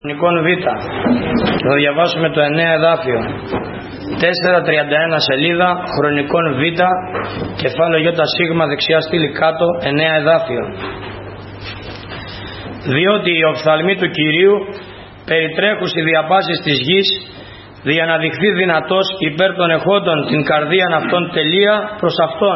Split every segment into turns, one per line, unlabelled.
Χρονικών Β. Θα διαβάσουμε το 9 εδάφιο. 4.31 σελίδα. Χρονικών Β. Κεφάλαιο Ι σίγμα δεξιά στήλη κάτω. 9 εδάφιο. Διότι οι οφθαλμοί του Κυρίου περιτρέχουσι διαπάσεις της γης, δια να δειχθεί δυνατός υπέρ των εχόντων την καρδίαν αυτών τελεία προς αυτόν.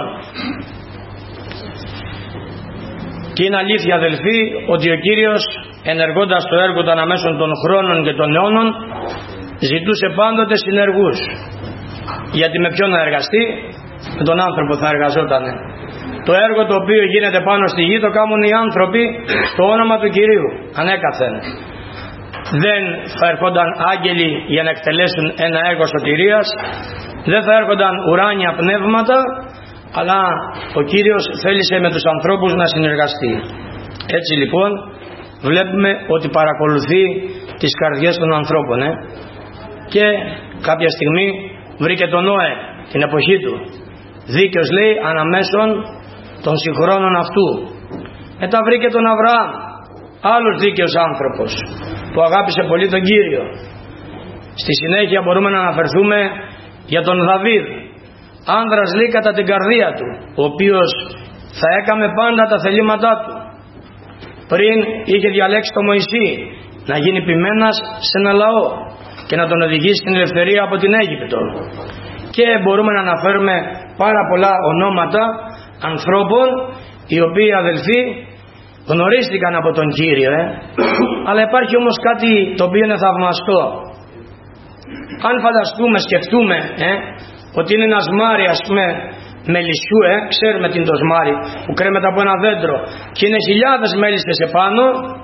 Και είναι αλήθεια, αδελφοί, ότι ο Κύριος, ενεργώντας το έργο του αναμέσων των χρόνων και των αιώνων, ζητούσε πάντοτε συνεργούς. Γιατί με ποιον να εργαστεί? Με τον άνθρωπο θα εργαζότανε. Το έργο το οποίο γίνεται πάνω στη γη το κάνουν οι άνθρωποι στο όνομα του Κυρίου, ανέκαθεν. Δεν θα έρχονταν άγγελοι για να εκτελέσουν ένα έργο σωτηρίας, δεν θα έρχονταν ουράνια πνεύματα, αλλά ο Κύριος θέλησε με τους ανθρώπους να συνεργαστεί. Έτσι λοιπόν βλέπουμε ότι παρακολουθεί τις καρδιές των ανθρώπων και κάποια στιγμή βρήκε τον Νόε την εποχή του, δίκαιος λέει αναμέσων των συγχρόνων αυτού. Μετά βρήκε τον Αβραάμ, άλλος δίκαιος άνθρωπος που αγάπησε πολύ τον Κύριο. Στη συνέχεια μπορούμε να αναφερθούμε για τον Δαβίδ, άνδρας λέει κατά την καρδία του, ο οποίος θα έκαμε πάντα τα θελήματά του. Πριν είχε διαλέξει τον Μωυσή να γίνει ποιμένας σε ένα λαό και να τον οδηγήσει στην ελευθερία από την Αίγυπτο. Και μπορούμε να αναφέρουμε πάρα πολλά ονόματα ανθρώπων οι οποίοι, αδελφοί, γνωρίστηκαν από τον Κύριο αλλά υπάρχει όμως κάτι το οποίο είναι θαυμαστό. Αν φανταστούμε, σκεφτούμε ότι είναι ένα σμάρι, ας πούμε, μελισσού, ξέρουμε τι είναι το σμάρι που κρέμεται από ένα δέντρο και είναι χιλιάδες μέλισσες επάνω,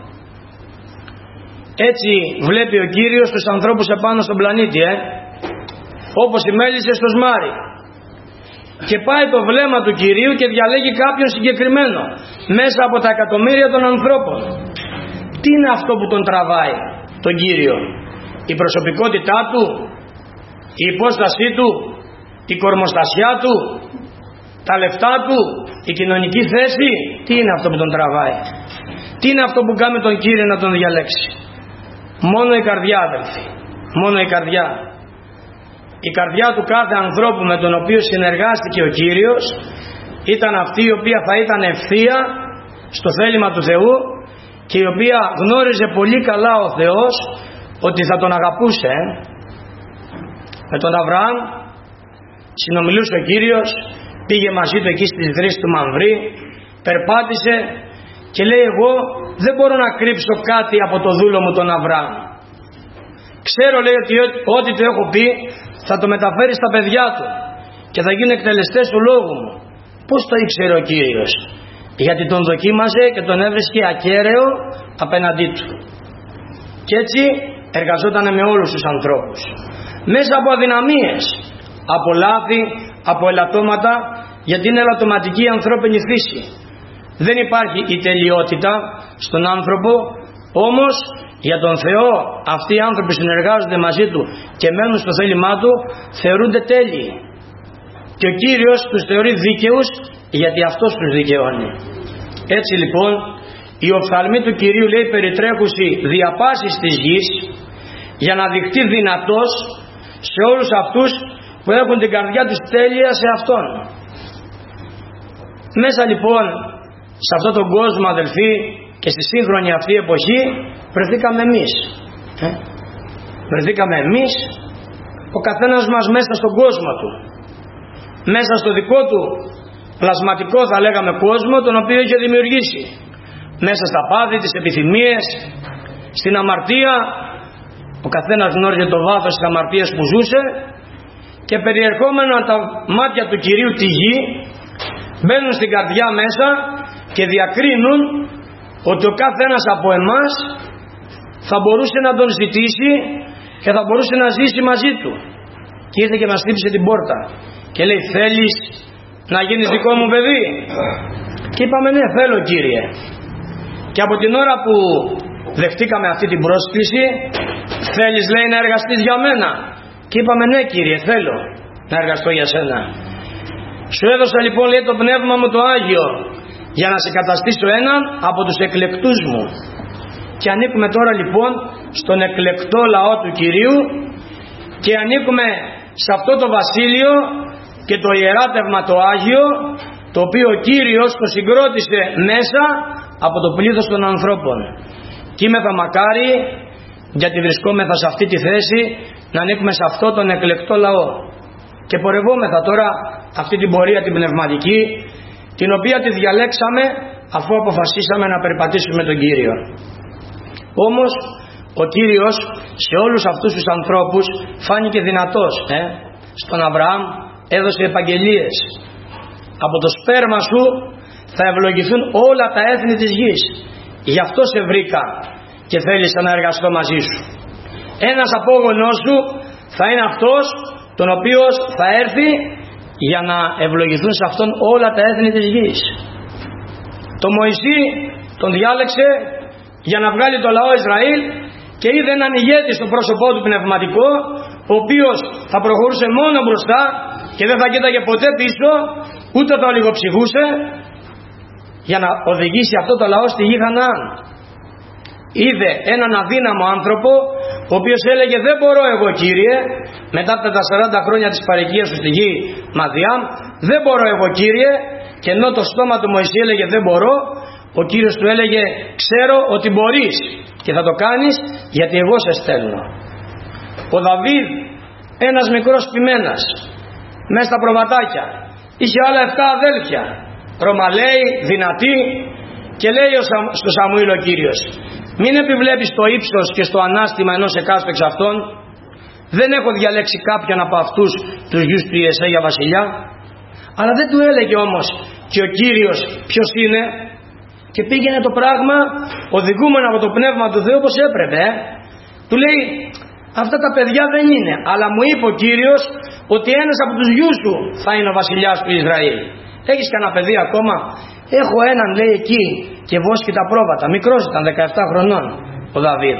έτσι βλέπει ο Κύριος τους ανθρώπους επάνω στον πλανήτη, όπως οι μέλισσες στο σμάρι. Και πάει το βλέμμα του Κυρίου και διαλέγει κάποιον συγκεκριμένο μέσα από τα εκατομμύρια των ανθρώπων. Τι είναι αυτό που τον τραβάει τον Κύριο? Η προσωπικότητά του, η υπόστασή του, η κορμοστασιά του, τα λεφτά του, η κοινωνική θέση? Τι είναι αυτό που τον τραβάει? Τι είναι αυτό που κάνει τον Κύριο να τον διαλέξει? Μόνο η καρδιά, αδελφοί, μόνο η καρδιά. Η καρδιά του κάθε ανθρώπου με τον οποίο συνεργάστηκε ο Κύριος ήταν αυτή η οποία θα ήταν ευθεία στο θέλημα του Θεού και η οποία γνώριζε πολύ καλά ο Θεός ότι θα τον αγαπούσε. Με τον Αβραάμ συνομιλούσε ο Κύριος, πήγε μαζί του εκεί στις βρύσεις του Μαμβρή, περπάτησε και λέει, εγώ δεν μπορώ να κρύψω κάτι από το δούλο μου τον Αβραάμ. Ξέρω, λέει, ότι ό,τι του έχω πει θα το μεταφέρει στα παιδιά του και θα γίνουν εκτελεστές του λόγου μου. Πώς το ήξερε ο Κύριος? Γιατί τον δοκίμαζε και τον έβρισκε ακέραιο απέναντί του. Και έτσι εργαζόταν με όλους τους ανθρώπους. Μέσα από αδυναμίες, από λάθη, από ελαττώματα, γιατί είναι ελαττωματική η ανθρώπινη φύση. Δεν υπάρχει η τελειότητα στον άνθρωπο, όμως για τον Θεό αυτοί οι άνθρωποι συνεργάζονται μαζί του και μένουν στο θέλημά του, θεωρούνται τέλειοι. Και ο Κύριος τους θεωρεί δίκαιους γιατί αυτός τους δικαιώνει. Έτσι λοιπόν οι οφθαλμοί του Κυρίου, λέει, περιτρέχουσι διαπάσεις της γης για να δειχτεί δυνατός σε όλους αυτούς που έχουν την καρδιά τους τέλεια σε Αυτόν. Μέσα λοιπόν σε αυτόν τον κόσμο, αδελφοί, και στη σύγχρονη αυτή εποχή βρεθήκαμε εμείς. Βρεθήκαμε εμείς, ο καθένας μας μέσα στον κόσμο του, μέσα στο δικό του πλασματικό, θα λέγαμε, κόσμο τον οποίο είχε δημιουργήσει, μέσα στα πάθη, τις επιθυμίες, στην αμαρτία. Ο καθένας γνώριζε το βάθος της αμαρτίας που ζούσε και περιερχόμενο από τα μάτια του Κυρίου τη γη μπαίνουν στην καρδιά μέσα και διακρίνουν ότι ο κάθε ένας από εμάς θα μπορούσε να τον ζητήσει και θα μπορούσε να ζήσει μαζί του. Και ήρθε και μας χτύπησε την πόρτα και λέει, θέλεις να γίνεις δικό μου παιδί? Και είπαμε, ναι, θέλω, Κύριε. Και από την ώρα που δεχτήκαμε αυτή την πρόσκληση, θέλεις, λέει, να εργαστείς για μένα? Και είπαμε, ναι, Κύριε, θέλω να εργαστώ για σένα. Σου έδωσα λοιπόν, λέει, το πνεύμα μου το Άγιο για να σε καταστήσω έναν από τους εκλεκτούς μου. και ανήκουμε τώρα λοιπόν στον εκλεκτό λαό του Κυρίου και ανήκουμε σε αυτό το βασίλειο και το ιεράτευμα το Άγιο, το οποίο ο Κύριος το συγκρότησε μέσα από το πλήθος των ανθρώπων. Και είμεθα μακάρι, γιατί βρισκόμεθα σε αυτή τη θέση, να ανήκουμε σε αυτό τον εκλεκτό λαό. Και πορευόμεθα τώρα αυτή την πορεία την πνευματική, την οποία τη διαλέξαμε αφού αποφασίσαμε να περπατήσουμε τον Κύριο. Όμως ο Κύριος σε όλους αυτούς τους ανθρώπους φάνηκε δυνατός. Στον Αβραάμ έδωσε επαγγελίες. Από το σπέρμα σου θα ευλογηθούν όλα τα έθνη της γης. Γι' αυτό σε βρήκα και θέλησα να εργαστώ μαζί σου. Ένας απόγονός σου θα είναι αυτός τον οποίος θα έρθει για να ευλογηθούν σε αυτόν όλα τα έθνη της γης. Το Μωυσή τον διάλεξε για να βγάλει το λαό Ισραήλ και είδε έναν ηγέτη στο πρόσωπό του πνευματικό, ο οποίος θα προχωρούσε μόνο μπροστά και δεν θα κοίταγε ποτέ πίσω, ούτε θα ολιγοψυχούσε, για να οδηγήσει αυτό το λαό στη γη Χαναάν. Είδε έναν αδύναμο άνθρωπο, ο οποίος έλεγε δεν μπορώ εγώ Κύριε, μετά από τα 40 χρόνια της παροικίας του στη γη Μαδιάμ, δεν μπορώ εγώ Κύριε, και ενώ το στόμα του Μωυσή έλεγε δεν μπορώ, ο Κύριος του έλεγε ξέρω ότι μπορείς και θα το κάνεις γιατί εγώ σε στέλνω. Ο Δαβίδ, ένας μικρός ποιμένας μέσα στα προβατάκια, είχε άλλα 7 αδέλφια, ρωμαλαίοι, δυνατοί, και λέει στο Σαμουήλ ο Κύριος, μην επιβλέπεις το ύψος και στο ανάστημα ενός εκάστου εξ αυτών, δεν έχω διαλέξει κάποιον από αυτούς τους γιους του Ιεσέ για βασιλιά. Αλλά δεν του έλεγε όμως και ο Κύριος ποιος είναι, και πήγαινε το πράγμα οδηγούμενο από το Πνεύμα του Θεού όπως έπρεπε. Του λέει αυτά τα παιδιά δεν είναι, αλλά μου είπε ο Κύριος ότι ένας από τους γιους σου θα είναι ο βασιλιάς του Ισραήλ. Έχεις κανένα παιδί ακόμα? Έχω έναν, λέει, εκεί και βόσκει τα πρόβατα. Μικρός ήταν, 17 χρονών ο Δαβίδ.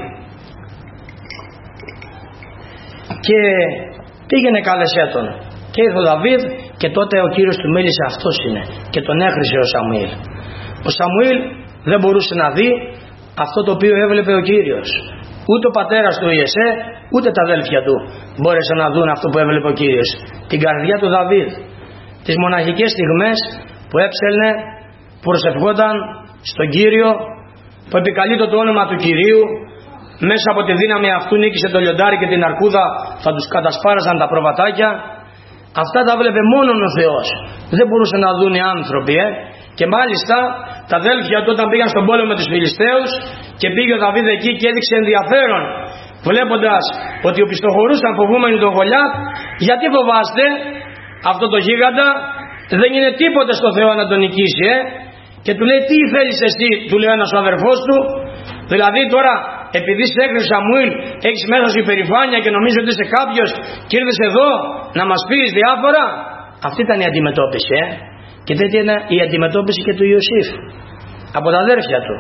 Και πήγαινε κάλεσέ τον. Και ήρθε ο Δαβίδ και τότε ο Κύριος του μίλησε, αυτός είναι, και τον έχρισε ο Σαμουήλ. Ο Σαμουήλ δεν μπορούσε να δει αυτό το οποίο έβλεπε ο Κύριος. Ούτε ο πατέρας του Ιεσέ, ούτε τα αδέλφια του μπόρεσαν να δουν αυτό που έβλεπε ο Κύριος. Την καρδιά του Δαβίδ, τις μοναχικές στιγμές που έψελνε, που προσευχόταν στον Κύριο, που επικαλείτο το όνομα του Κυρίου, μέσα από τη δύναμη αυτού νίκησε το λιοντάρι και την αρκούδα, θα τους κατασπάραζαν τα προβατάκια. Αυτά τα βλέπε μόνον ο Θεός, δεν μπορούσαν να δουν οι άνθρωποι. Και μάλιστα τα αδέλφια του όταν πήγαν στον πόλεμο με τους Φιλιστέους και πήγε ο Δαβίδ εκεί και έδειξε ενδιαφέρον, βλέποντας ότι οπισθοχωρούσαν φοβούμενοι τον Γολιάθ. Γιατί φοβάστε αυτό το γίγαντα, δεν είναι τίποτε στο Θεό να τον νικήσει. Και του λέει τι θέλεις εσύ, του λέει ένας ο αδερφός του, δηλαδή τώρα επειδή σε έκρυψε Σαμουήλ έχεις μέσα σου υπερηφάνεια και νομίζω ότι είσαι κάποιος και ήρθες εδώ να μας πεις διάφορα. Αυτή ήταν η αντιμετώπιση. Και τέτοια είναι η αντιμετώπιση και του Ιωσήφ από τα αδέρφια του.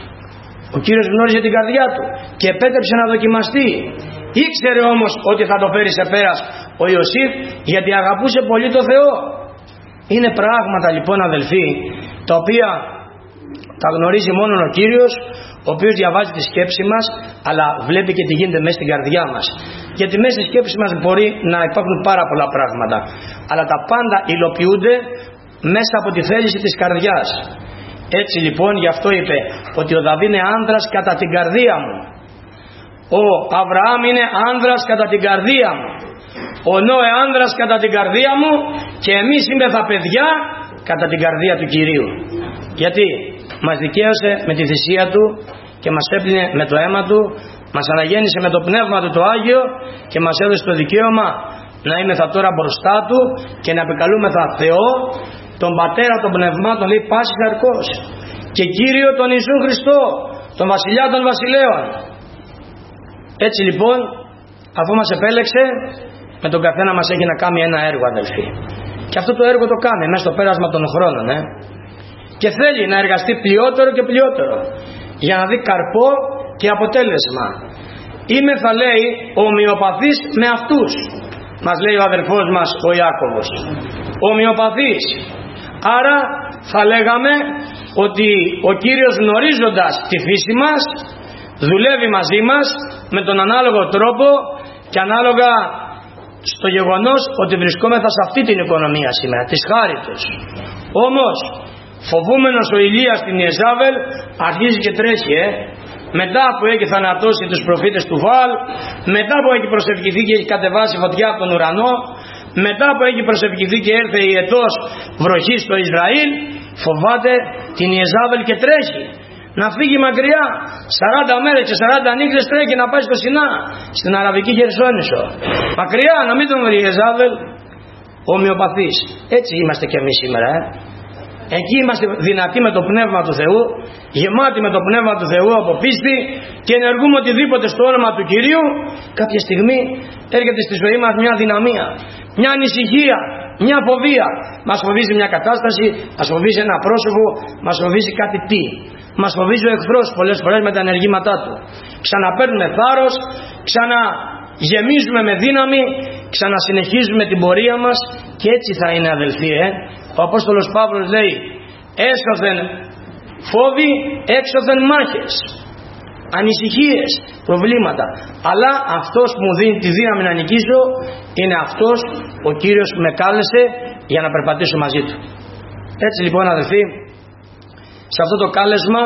Ο Κύριος γνώριζε την καρδιά του και επέτρεψε να δοκιμαστεί. Ήξερε όμως ότι θα το φέρει σε πέρας ο Ιωσήφ, γιατί αγαπούσε πολύ το Θεό. Είναι πράγματα λοιπόν αδελφοί, τα οποία τα γνωρίζει μόνο ο Κύριος, ο οποίος διαβάζει τη σκέψη μας, αλλά βλέπει και τι γίνεται μέσα στην καρδιά μας. Γιατί μέσα στη σκέψη μας μπορεί να υπάρχουν πάρα πολλά πράγματα, αλλά τα πάντα υλοποιούνται μέσα από τη θέληση της καρδιάς. Έτσι λοιπόν γι' αυτό είπε ότι ο Δαβίδ είναι άνδρας κατά την καρδία μου, ο Αβραάμ είναι άνδρας κατά την καρδία μου, ο Νόε άνδρας κατά την καρδία μου, και εμείς είμεθα παιδιά κατά την καρδία του Κυρίου. Γιατί μας δικαίωσε με τη θυσία του και μας έπλυνε με το αίμα του, μας αναγέννησε με το πνεύμα του το Άγιο και μας έδωσε το δικαίωμα να είμεθα τώρα μπροστά του και να επικαλούμεθα Θεό, τον Πατέρα των Πνευμάτων, λέει πάσης αρκός, και Κύριο τον Ιησού Χριστό, τον Βασιλιά των Βασιλέων. Έτσι λοιπόν, αφού μας επέλεξε, με τον καθένα μας έχει να κάνει ένα έργο, αδελφοί. Και αυτό το έργο το κάνει μέσα στο πέρασμα των χρόνων. Και θέλει να εργαστεί πλειότερο και πλειότερο, για να δει καρπό και αποτέλεσμα. Είμαι, θα λέει, ομοιοπαθής με αυτούς, μας λέει ο αδελφός μας ο Ιάκωβος. Ομοιοπαθής. Άρα θα λέγαμε ότι ο Κύριος, γνωρίζοντας τη φύση μας, δουλεύει μαζί μας με τον ανάλογο τρόπο και ανάλογα στο γεγονός ότι βρισκόμεθα σε αυτή την οικονομία σήμερα, της χάριτος. Όμως φοβούμενος ο Ηλίας την Ιεζάβελ αρχίζει και τρέχει, μετά που έχει θανατώσει τους προφήτες του Βαάλ, μετά που έχει προσευχηθεί και έχει κατεβάσει φωτιά από τον ουρανό, μετά που έχει προσευχηθεί και έρθε η ετός βροχή στο Ισραήλ, φοβάται την Ιεζάβελ και τρέχει να φύγει μακριά. 40 μέρες και 40 νύχτες τρέχει να πάει στο Σινά, στην Αραβική Χερσόνησο, μακριά, να μην τον βρει η Ιεζάβελ. Ομοιοπαθείς. Έτσι είμαστε κι εμείς σήμερα. Εκεί είμαστε δυνατοί με το Πνεύμα του Θεού, γεμάτοι με το Πνεύμα του Θεού από πίστη και ενεργούμε οτιδήποτε στο όνομα του Κυρίου. Κάποια στιγμή έρχεται στη ζωή μας μια δυναμία, μια ανησυχία, μια φοβία. Μας φοβίζει μια κατάσταση, μας φοβίζει ένα πρόσωπο, μας φοβίζει κάτι τι. Μας φοβίζει ο εχθρός πολλές φορές με τα ενεργήματά του. Ξαναπαίρνουμε θάρρος, ξαναγεμίζουμε με δύναμη, ξανασυνεχίζουμε την πορεία μας και έτσι θα είναι, αδελφοί. Ο Απόστολος Παύλος λέει, έσωθεν φόβοι, έξωθεν μάχες, ανησυχίες, προβλήματα, αλλά αυτός που μου δίνει τη δύναμη να νικήσω είναι αυτός ο Κύριος που με κάλεσε για να περπατήσω μαζί του. Έτσι λοιπόν, αδελφοί, σε αυτό το κάλεσμα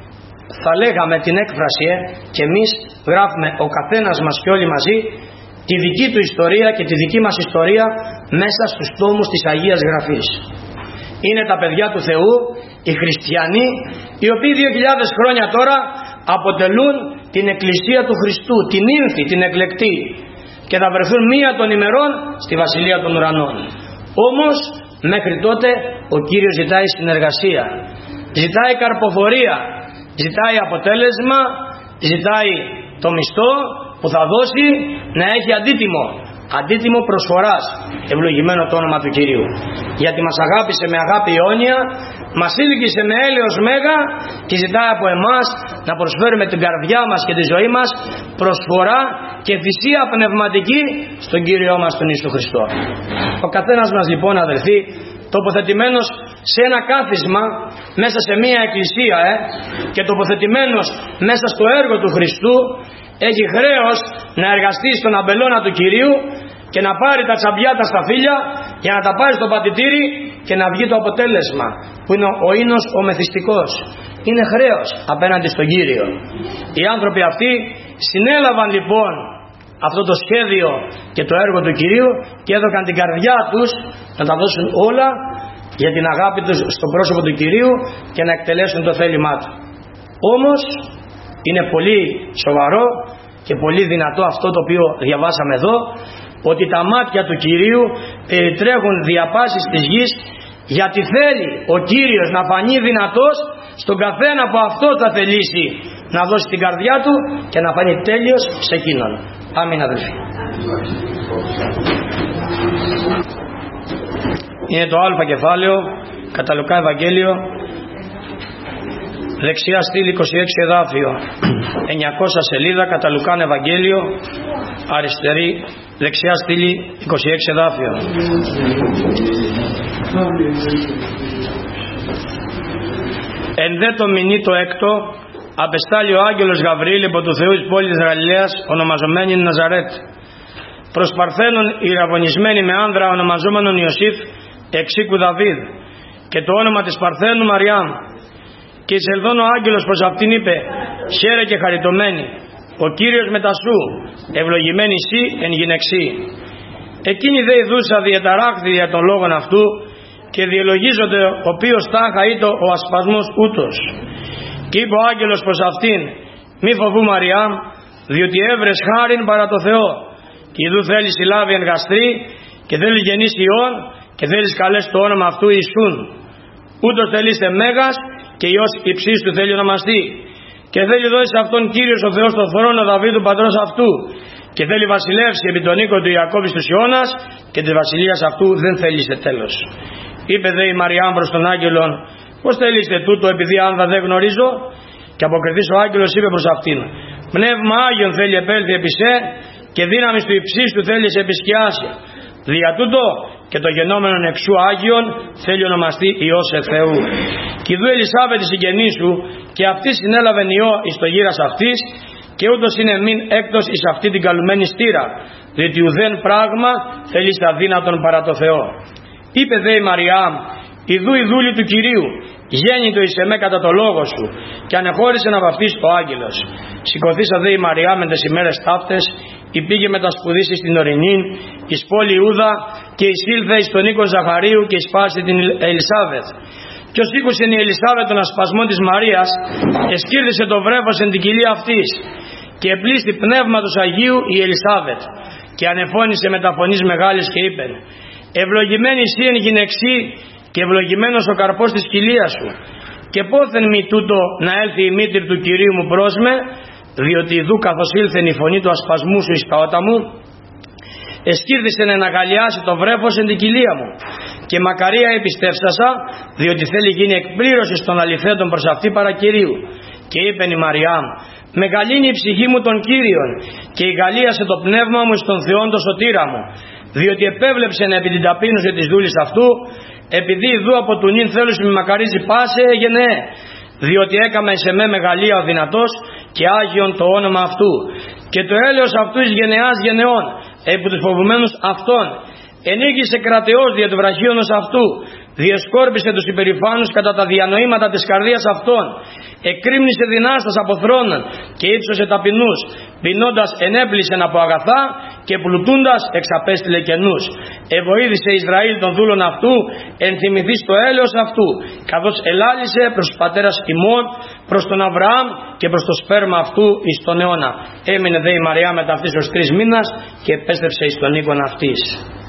θα λέγαμε την έκφραση και εμείς γράφουμε ο καθένας μας και όλοι μαζί τη δική του ιστορία και τη δική μας ιστορία μέσα στους τόμους της Αγίας Γραφής. Είναι τα παιδιά του Θεού, οι χριστιανοί, οι οποίοι 2.000 χρόνια τώρα αποτελούν την Εκκλησία του Χριστού, την ύμφη, την εκλεκτή, και θα βρεθούν μία των ημερών στη Βασιλεία των Ουρανών. Όμως μέχρι τότε ο Κύριος ζητάει συνεργασία, ζητάει καρποφορία, ζητάει αποτέλεσμα, ζητάει το μισθό που θα δώσει να έχει αντίτιμο προσφοράς. Ευλογημένο το όνομα του Κυρίου. Γιατί μας αγάπησε με αγάπη αιώνια, μας ήλκησε με έλεος μέγα και ζητάει από εμάς να προσφέρουμε την καρδιά μας και τη ζωή μας προσφορά και θυσία πνευματική στον Κύριό μας τον Ιησού Χριστό. Ο καθένας μας λοιπόν, αδελφοί, τοποθετημένος σε ένα κάθισμα μέσα σε μία εκκλησία και τοποθετημένος μέσα στο έργο του Χριστού, έχει χρέος να εργαστεί στον αμπελώνα του Κυρίου και να πάρει τα τσαμπιά τα σταφύλια για να τα πάρει στο πατητήρι και να βγει το αποτέλεσμα, που είναι ο ίνος ο μεθυστικός. Είναι χρέος απέναντι στον Κύριο. Οι άνθρωποι αυτοί συνέλαβαν λοιπόν αυτό το σχέδιο και το έργο του Κυρίου και έδωκαν την καρδιά τους να τα δώσουν όλα για την αγάπη τους στο πρόσωπο του Κυρίου και να εκτελέσουν το θέλημά του. Όμως είναι πολύ σοβαρό και πολύ δυνατό αυτό το οποίο διαβάσαμε εδώ, ότι τα μάτια του Κυρίου περιτρέχουν διαπάσεις της γης, γιατί θέλει ο Κύριος να φανεί δυνατός στον καθένα που αυτό θα θελήσει να δώσει την καρδιά του και να φανεί τέλειος σε εκείνον. Αμήν, αδελφοί. Είναι το Α κεφάλαιο, κατά Λουκά Ευαγγέλιο, δεξιά στήλη 26 εδάφιο, 900 σελίδα, κατά Λουκά Ευαγγέλιο, αριστερή, δεξιά στήλη 26 εδάφιο. Εν δε το μηνύ το έκτο, απεστάλλει ο άγγελος Γαβριήλ υπό του Θεού της πόλης της Γαλιλαίας, ονομαζομένη Ναζαρέτ, προς Παρθένων ηραβωνισμένη με άνδρα ονομαζόμενον Ιωσήφ, εξ οίκου Δαβίδ, και το όνομα της Παρθένου Μαριάμ. Και εισελθών ο άγγελος προς αυτήν είπε, χαίρε και χαριτωμένη, ο Κύριος μετά σου, ευλογημένη εσύ εν γυναιξή. Εκείνη δε η δούσα διεταράχθη για των λόγων αυτού και διελογίζονται ο οποίος τάχα ήτο ο ασπασμός ούτως. Και είπε ο άγγελος προς αυτήν, μη φοβού Μαριάμ, διότι έβρες χάριν παρά το Θεό, και ειδού θέλεις συλλάβει εν γαστρή και θέλει γεννήσει Υιόν και θέλεις καλέσει το όνομα αυτού Ιησούν. Ούτως θελείστε μέγας και Υιός υψής του θέλει ονομαστεί. Και θέλει δώσει σε αυτόν Κύριος ο Θεός το θρόνο Δαβίδου πατρός αυτού, και θέλει βασιλεύσει επί τον οίκο του Ιακώβης του Ιώνας, και της βασιλείας αυτού δεν θέλησε τέλος. Είπε δε η Μαριάμ προς τον άγγελον, πώς θέλειστε τούτο, επειδή άνδα δεν γνωρίζω? Και αποκριθής ο άγγελος είπε προς αυτήν, πνεύμα Άγιον θέλει επέλθει επί σε, και δύναμης του υψίστου θέλει σε επισκιάσει. Δια τούτο και το γενόμενον εξού Άγιον θέλει ονομαστεί Υιός Θεού. Κι ιδού Ελισάβετ η συγγενή σου, και αυτή συνέλαβεν Υιό εις το γύρας αυτής, και ούτως είναι μην έκτος εις αυτή την καλουμένη στήρα, διότι ουδέν πράγμα θέλει αδύνατον παρά το Θεό. Είπε δε η Μαριάμ, ιδού η δούλη του Κυρίου, γέννητο εις εμέ κατά το λόγο σου, και ανεχώρησε να βαφτίσει ο άγγελος. Σηκωθήσα δε η Μαριάμ εν τες ημέρες ταύτες, υπήγε μετασπουδήσει στην ορεινήν, εις πόλη Ιούδα, και εισήλθε εις τον οίκο Ζαχαρίου, και εισπάστη την Ελισάβετ. Και ως ήκουσεν η Ελισάβετ τον ασπασμό της Μαρίας, εσκύρδησε το βρέφος εν την κοιλία αυτής, και επλήστη πνεύματος Αγίου η Ελισάβετ, και ανεφώνησε με τα φωνής μεγάλης και είπεν, ευλογημένη εσύ εν γυναιξή, και ευλογημένος ο καρπός της κοιλίας σου. Και πόθεν μη τούτο να έλθει η μήτρη του Κυρίου μου προς με, διότι ιδού καθώς ήλθεν η φωνή του ασπασμού σου εις τα ότα μου, εσκύρδησε να αναγαλιάσει το βρέφος εν την κοιλία μου. Και μακαρία επιστεύσασα, διότι θέλει γίνει εκπλήρωση των αληθέντων προς αυτή παρά Κυρίου. Και είπεν η Μαριάμ, μεγαλύνει η ψυχή μου των Κύριων, και ηγαλίασε το πνεύμα μου εις τον Θεόν το σωτήρα μου, διότι επέβλεψεν επί την ταπείνωση της δούλης αυτού, επειδή ιδού από του νυν θέλους με μακαρίζει πάσε γενναίε, διότι έκαμε σε με μεγαλεία ο δυνατός και Άγιον το όνομα αυτού, και το έλεος αυτού εις γενεάς γενεών, επί τους φοβουμένους αυτών, ενήγησε κρατεώς δια του βραχίωνος αυτού, διεσκόρπισε τους υπερηφάνους κατά τα διανοήματα της καρδίας αυτών, εκρήμνησε δυνάστας από θρόνων και ύψωσε ταπεινούς, πεινώντας ενέπλησεν από αγαθά και πλουτούντας εξαπέστειλε κενούς. Εβοήθησε Ισραήλ των δούλων αυτού, ενθυμηθείς το έλεος αυτού, καθώς ελάλησε προς τους πατέρας ημών, προς τον Αβραάμ και προς το σπέρμα αυτού εις τον αιώνα. Έμεινε δε η Μαριά μετά αυτής ως 3 μήνας και επέστρεψε εις τον οίκον αυτής.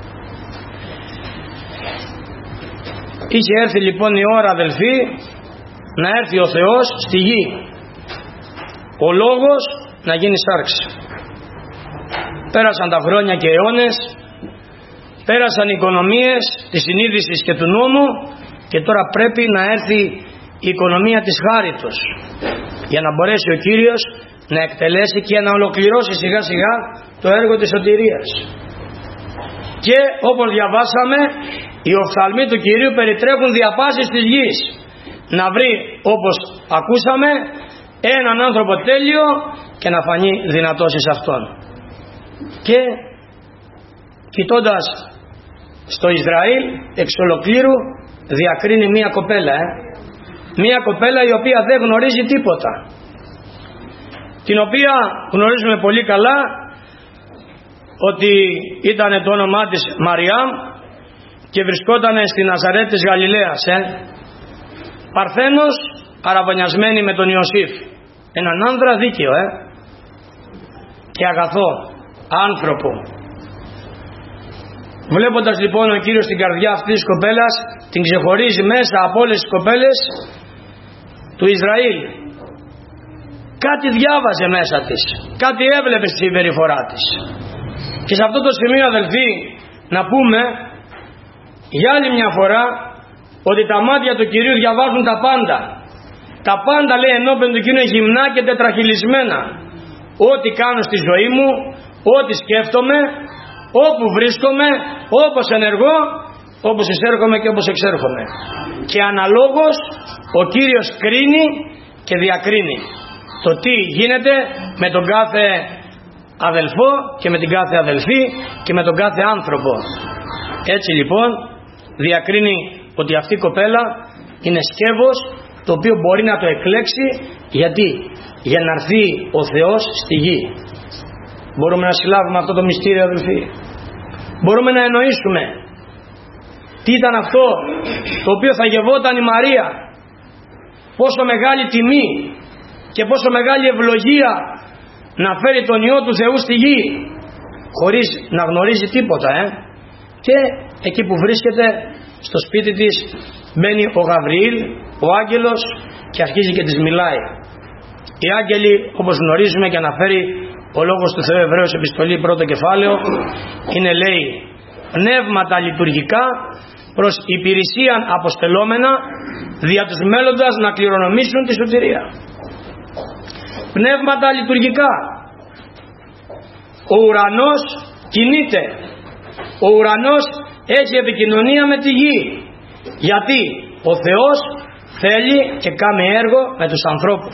Είχε έρθει λοιπόν η ώρα, αδελφοί, να έρθει ο Θεός στη γη, ο Λόγος να γίνει σάρξη. Πέρασαν τα χρόνια και αιώνες, πέρασαν οι οικονομίες της συνείδησης και του νόμου, και τώρα πρέπει να έρθει η οικονομία της χάριτος, για να μπορέσει ο Κύριος να εκτελέσει και να ολοκληρώσει σιγά σιγά το έργο της σωτηρίας. Και όπως διαβάσαμε, οι οφθαλμοί του Κυρίου περιτρέχουν διαπάσεις της γης, να βρει, όπως ακούσαμε, έναν άνθρωπο τέλειο και να φανεί δυνατός εις αυτόν. Και κοιτώντας στο Ισραήλ εξ ολοκλήρου, διακρίνει μία κοπέλα, μία κοπέλα η οποία δεν γνωρίζει τίποτα, την οποία γνωρίζουμε πολύ καλά ότι ήταν το όνομά της Μαριάμ και βρισκόταν στη Ναζαρέτ της Γαλιλαίας, παρθένος, αραβωνιασμένη με τον Ιωσήφ, έναν άνδρα δίκαιο και αγαθό άνθρωπο. Βλέποντας λοιπόν ο Κύριος την καρδιά αυτής της κοπέλας, την ξεχωρίζει μέσα από όλες τις κοπέλες του Ισραήλ. Κάτι διάβαζε μέσα της, κάτι έβλεπε στη συμπεριφορά της. Και σε αυτό το σημείο, αδελφοί, να πούμε για άλλη μια φορά ότι τα μάτια του Κυρίου διαβάζουν τα πάντα. Τα πάντα, λέει, ενώπιον του Κυρίου γυμνά και τετραχυλισμένα. Ό,τι κάνω στη ζωή μου, ό,τι σκέφτομαι, όπου βρίσκομαι, όπως ενεργώ, όπως εισέρχομαι και όπως εξέρχομαι. Και αναλόγως ο Κύριος κρίνει και διακρίνει το τι γίνεται με τον κάθε αδελφό και με την κάθε αδελφή και με τον κάθε άνθρωπο. Έτσι λοιπόν διακρίνει ότι αυτή η κοπέλα είναι σκεύος το οποίο μπορεί να το εκλέξει. Γιατί? Για να έρθει ο Θεός στη γη. Μπορούμε να συλλάβουμε αυτό το μυστήριο, αδελφοί? Μπορούμε να εννοήσουμε τι ήταν αυτό το οποίο θα γευόταν η Μαρία, πόσο μεγάλη τιμή και πόσο μεγάλη ευλογία να φέρει τον Υιό του Θεού στη γη χωρίς να γνωρίζει τίποτα. Και εκεί που βρίσκεται στο σπίτι της μπαίνει ο Γαβριήλ, ο άγγελος, και αρχίζει και της μιλάει. Οι άγγελοι, όπως γνωρίζουμε και αναφέρει ο Λόγος του Θεού, Εβραίους επιστολή 1ο κεφάλαιο, είναι, λέει, πνεύματα λειτουργικά προς υπηρεσίαν αποστελόμενα δια τους μέλλοντας να κληρονομήσουν τη σωτηρία. Πνεύματα λειτουργικά. Ο ουρανός κινείται, Ο ουρανός έχει επικοινωνία με τη γη. Γιατί ο Θεός θέλει και κάνει έργο με τους ανθρώπους.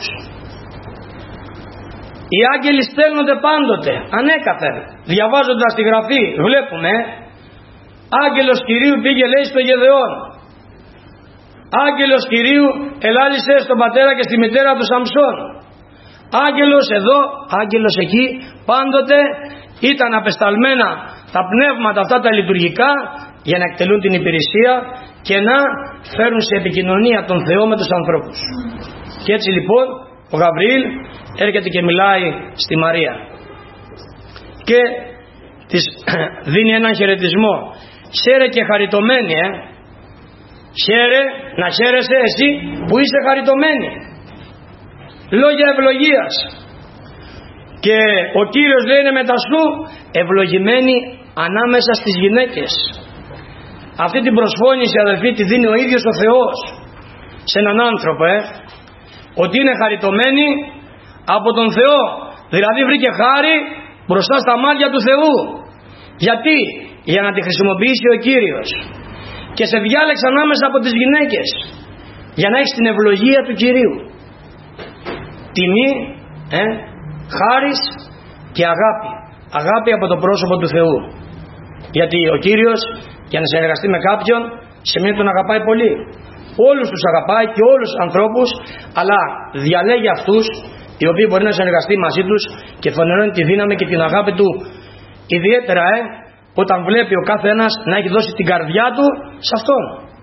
Οι άγγελοι στέλνονται πάντοτε, ανέκαθεν. Διαβάζοντας τη Γραφή βλέπουμε, άγγελος Κυρίου πήγε λέει στο Γεδεών. Άγγελος Κυρίου ελάλησε στον πατέρα και στη μητέρα του Σαμψών. Άγγελος εδώ, άγγελος εκεί. Πάντοτε ήταν απεσταλμένα τα πνεύματα αυτά τα λειτουργικά για να εκτελούν την υπηρεσία και να φέρουν σε επικοινωνία τον Θεό με τους ανθρώπους. Και έτσι λοιπόν ο Γαβριήλ έρχεται και μιλάει στη Μαρία και της δίνει έναν χαιρετισμό. Χαίρε και χαριτωμένη, χαίρε, να χαίρεσαι εσύ που είσαι χαριτωμένη. Λόγια ευλογίας. Και ο Κύριος λέει είναι μεταστού ευλογημένη ανάμεσα στις γυναίκες. Αυτή την προσφώνηση, αδελφοί, τη δίνει ο ίδιος ο Θεός σε έναν άνθρωπο, ότι είναι χαριτωμένη από τον Θεό. Δηλαδή βρήκε χάρη μπροστά στα μάτια του Θεού. Γιατί? Για να τη χρησιμοποιήσει ο Κύριος. Και σε διάλεξε ανάμεσα από τις γυναίκες για να έχεις την ευλογία του Κυρίου. Τιμή, χάρις και αγάπη. Αγάπη από το πρόσωπο του Θεού. Γιατί ο Κύριος για να συνεργαστεί με κάποιον σημαίνει τον αγαπάει πολύ. Όλους τους αγαπάει και όλους τους ανθρώπους, αλλά διαλέγει αυτούς οι οποίοι μπορεί να συνεργαστεί μαζί τους και φανερώνει τη δύναμη και την αγάπη του. Ιδιαίτερα όταν βλέπει ο κάθε ένας να έχει δώσει την καρδιά του σε αυτόν.